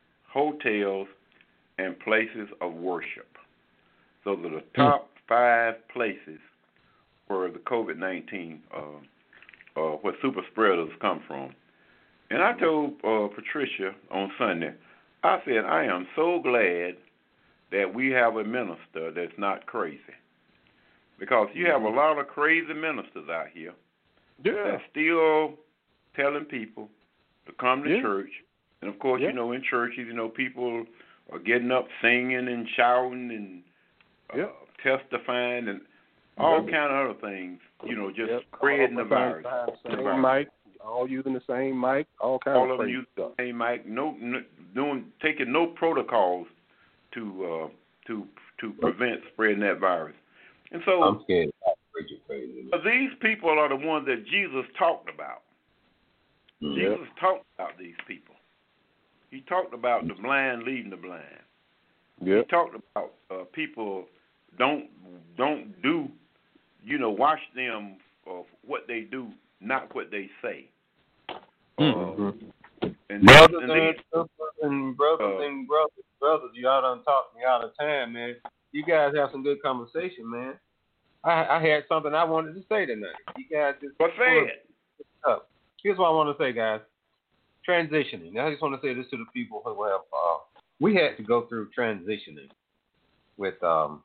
hotels, and places of worship. Those are the top five places where the COVID nineteen, uh, uh, where super spreaders come from. And I told uh, Patricia on Sunday, I said, I am so glad that we have a minister that's not crazy. Because you have a lot of crazy ministers out here Yeah. that's still telling people to come to Yeah. church. And, of course, Yeah. you know, in churches, you know, people are getting up singing and shouting and uh, Yep. testifying and all Yep. kind of other things, you know, just Yep. spreading the virus. Same The virus. mic, all using the same mic, all kinds All of of them crazy use stuff. the same mic, no, no doing taking no protocols to uh, to to prevent spreading that virus. And so I'm scared. Crazy, crazy. these people are the ones that Jesus talked about. Yep. Jesus talked about these people. He talked about the blind leading the blind. Yep. He talked about uh, people don't don't do, you know, watch them of what they do, not what they say. Mm-hmm. Uh, and Brothers and and these, sisters and brothers uh, and brothers, brothers, y'all done talked me out of time, man. You guys have some good conversation, man. I, I had something I wanted to say tonight. You guys just But say it. up. Here's what I want to say, guys. Transitioning. I just want to say this to the people who have. Uh, we had to go through transitioning with um.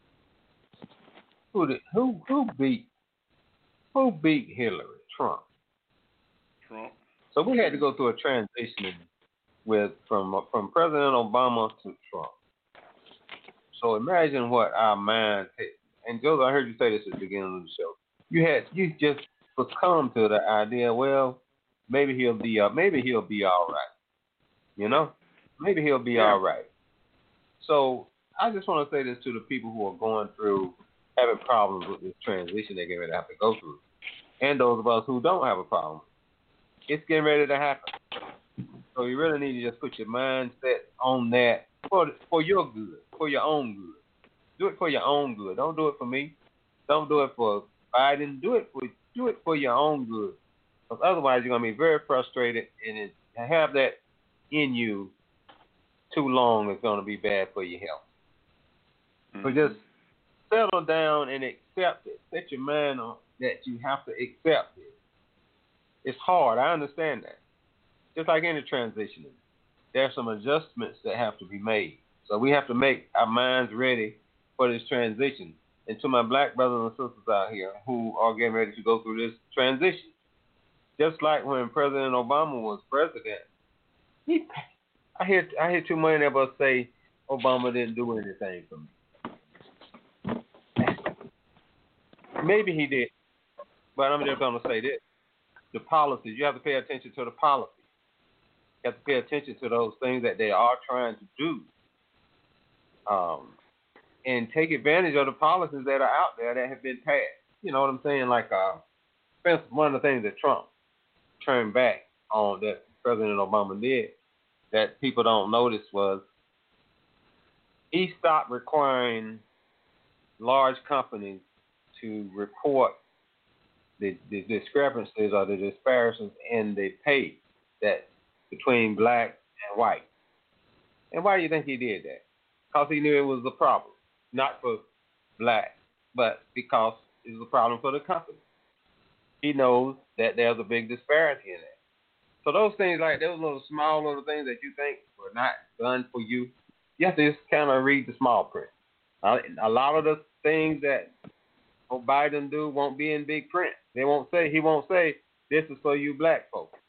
Who did, who who beat who beat Hillary? Trump. Trump. So we had to go through a transition with from from President Obama to Trump. So imagine what our minds had. And Joseph, I heard you say this at the beginning of the show. You had you just succumbed to the idea. Well, maybe he'll be uh, maybe he'll be all right. You know, maybe he'll be Yeah. all right. So I just want to say this to the people who are going through having problems with this transition they're getting ready to have to go through, and those of us who don't have a problem. It's getting ready to happen. So you really need to just put your mindset on that for for your good, for your own good. Do it for your own good. Don't do it for me. Don't do it for Biden. Do it for do it for your own good. Because otherwise you're gonna be very frustrated, and it, to have that in you too long is gonna be bad for your health. Mm-hmm. So just settle down and accept it. Set your mind on that you have to accept it. It's hard. I understand that. Just like any transition, there's some adjustments that have to be made. So we have to make our minds ready for this transition. And to my black brothers and sisters out here who are getting ready to go through this transition, just like when President Obama was president, he, I hear I hear too many of us say Obama didn't do anything for me. Maybe he did, but I'm just going to say this. The policies, you have to pay attention to the policies. You have to pay attention to those things that they are trying to do. Um, and take advantage of the policies that are out there that have been passed. You know what I'm saying? Like, uh, one of the things that Trump turned back on that President Obama did that people don't notice was he stopped requiring large companies to report the, the discrepancies or the disparities in the pay that between black and white. And why do you think he did that? because he knew it was a problem, not for blacks, but because it was a problem for the company. He knows that there's a big disparity in that. So those things, like those little small little things that you think were not done for you, you have to just kind of read the small print. Uh, a lot of the things that Biden do won't be in big print. They won't say, he won't say, this is for you black folks.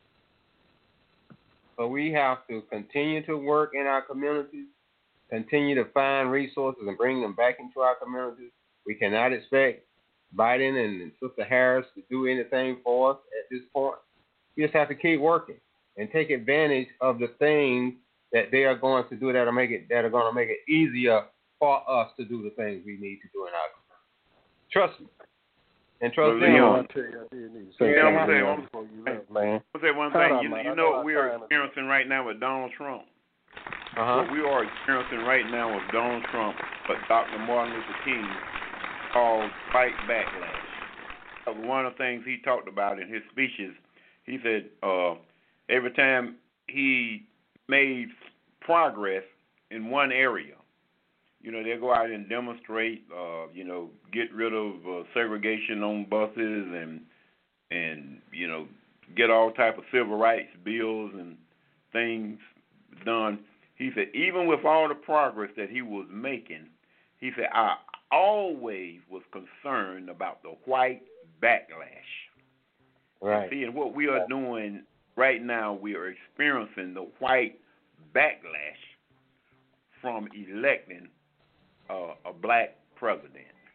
So we have to continue to work in our communities, continue to find resources and bring them back into our communities. We cannot expect Biden and Sister Harris to do anything for us at this point. We just have to keep working and take advantage of the things that they are going to do that are make it that are going to make it easier for us to do the things we need to do in our community. Trust me, and trust well, them. Leon, Say yeah, I'm gonna say one one, before you left, man. I'm gonna say one thing. You, you know what we are experiencing right now with Donald Trump. Uh-huh. What we are experiencing right now with Donald Trump, but Doctor Martin Luther King called fight backlash. One of the things he talked about in his speeches, he said uh, every time he made progress in one area, you know, they'll go out and demonstrate, uh, you know, get rid of uh, segregation on buses and, and you know, get all type of civil rights bills and things done. He said, even with all the progress that he was making, he said, I always was concerned about the white backlash. Right. See, and what we are doing right now, we are experiencing the white backlash from electing uh, a black president.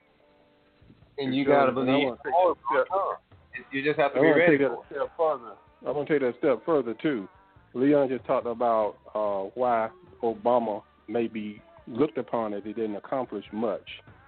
And you got to believe, oh, you just have to be ready. I want to take that a step further. I want to take that a step further, too. Leon just talked about uh, why Obama may be looked upon as he didn't accomplish much.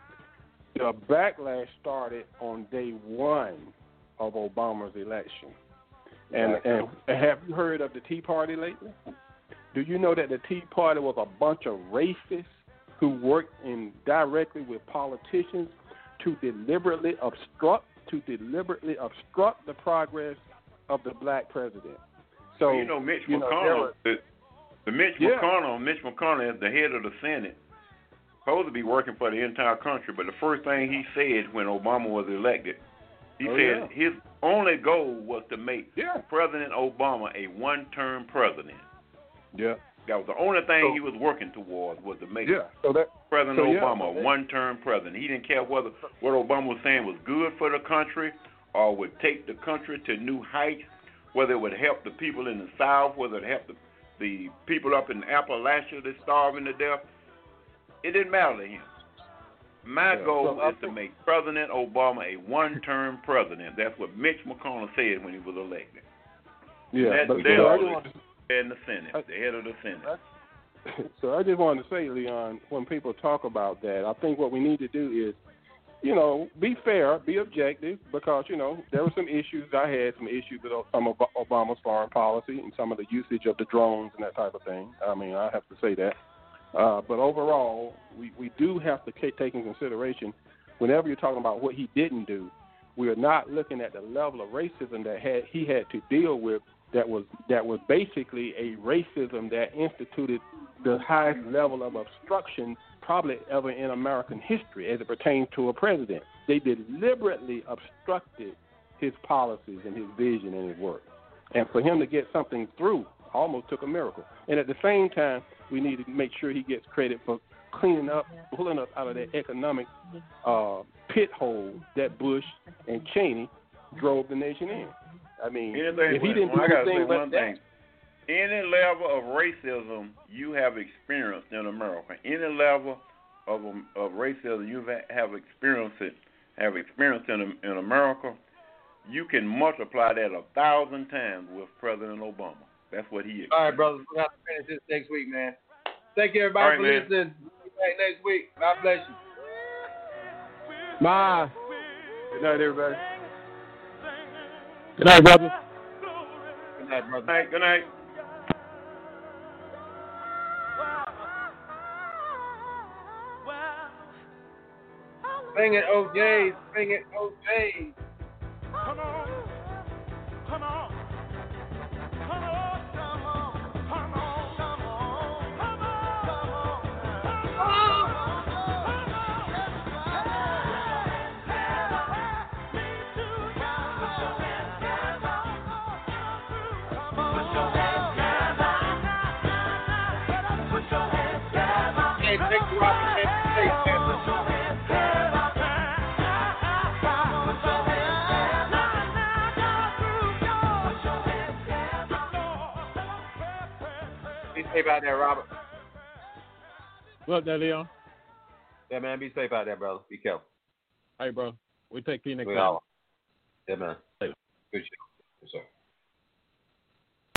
The backlash started on day one of Obama's election. And, and have you heard of the Tea Party lately? Do you know that the Tea Party was a bunch of racists who worked in directly with politicians to deliberately obstruct to deliberately obstruct the progress of the black president? So well, you know, Mitch you McConnell, know, the, the Mitch yeah. McConnell, Mitch McConnell is the head of the Senate, supposed to be working for the entire country. But the first thing he said when Obama was elected, he oh, said yeah. his only goal was to make yeah. President Obama a one-term president. Yeah. That was the only thing so, he was working towards, was to make yeah. so that, President so, yeah, Obama so a one-term president. He didn't care whether what Obama was saying was good for the country or would take the country to new heights, whether it would help the people in the South, whether it helped the, the people up in Appalachia that's starving to death. It didn't matter to him. My yeah. goal so, is to make President Obama a one-term president. That's what Mitch McConnell said when he was elected. Yeah, that, but they're so I the just want to, in the Senate, I, the head of the Senate. So I just wanted to say, Leon, when people talk about that, I think what we need to do is, you know, be fair, be objective, because, you know, there were some issues. I had some issues with some of Obama's foreign policy and some of the usage of the drones and that type of thing. I mean, I have to say that. Uh, but overall, we, we do have to take in consideration, whenever you're talking about what he didn't do, we are not looking at the level of racism that had, he had to deal with that was that was basically a racism that instituted the highest level of obstruction probably ever in American history as it pertains to a president. They deliberately obstructed his policies and his vision and his work. And for him to get something through almost took a miracle. And at the same time, we need to make sure he gets credit for cleaning up, pulling us out of that economic uh, pit hole that Bush and Cheney drove the nation in. I mean, anything if he didn't do I gotta anything say but one that, thing. Any level of racism you have experienced in America, any level of of racism you have experienced it, have experienced in in America, you can multiply that a thousand times with President Obama. That's what he experienced. All right, brothers, we'll have to finish this next week, man. Thank you, everybody, right, for man. listening. We'll be back next week. God bless you. Bye. good night, everybody. Good night, brother. Good night, brother. Good night. Good night. Sing it, O J's. Sing it, O J's. Come on. Come on. Come on. Come on. Come on. Come on. Come on. Come on. man. Thank you, Robert. Man. Be safe out there, Robert. What there, Leon? Yeah, man. Be safe out there, brother. Be careful. Hey, bro. We take you next We time. all. Yeah, man. Later. Good show.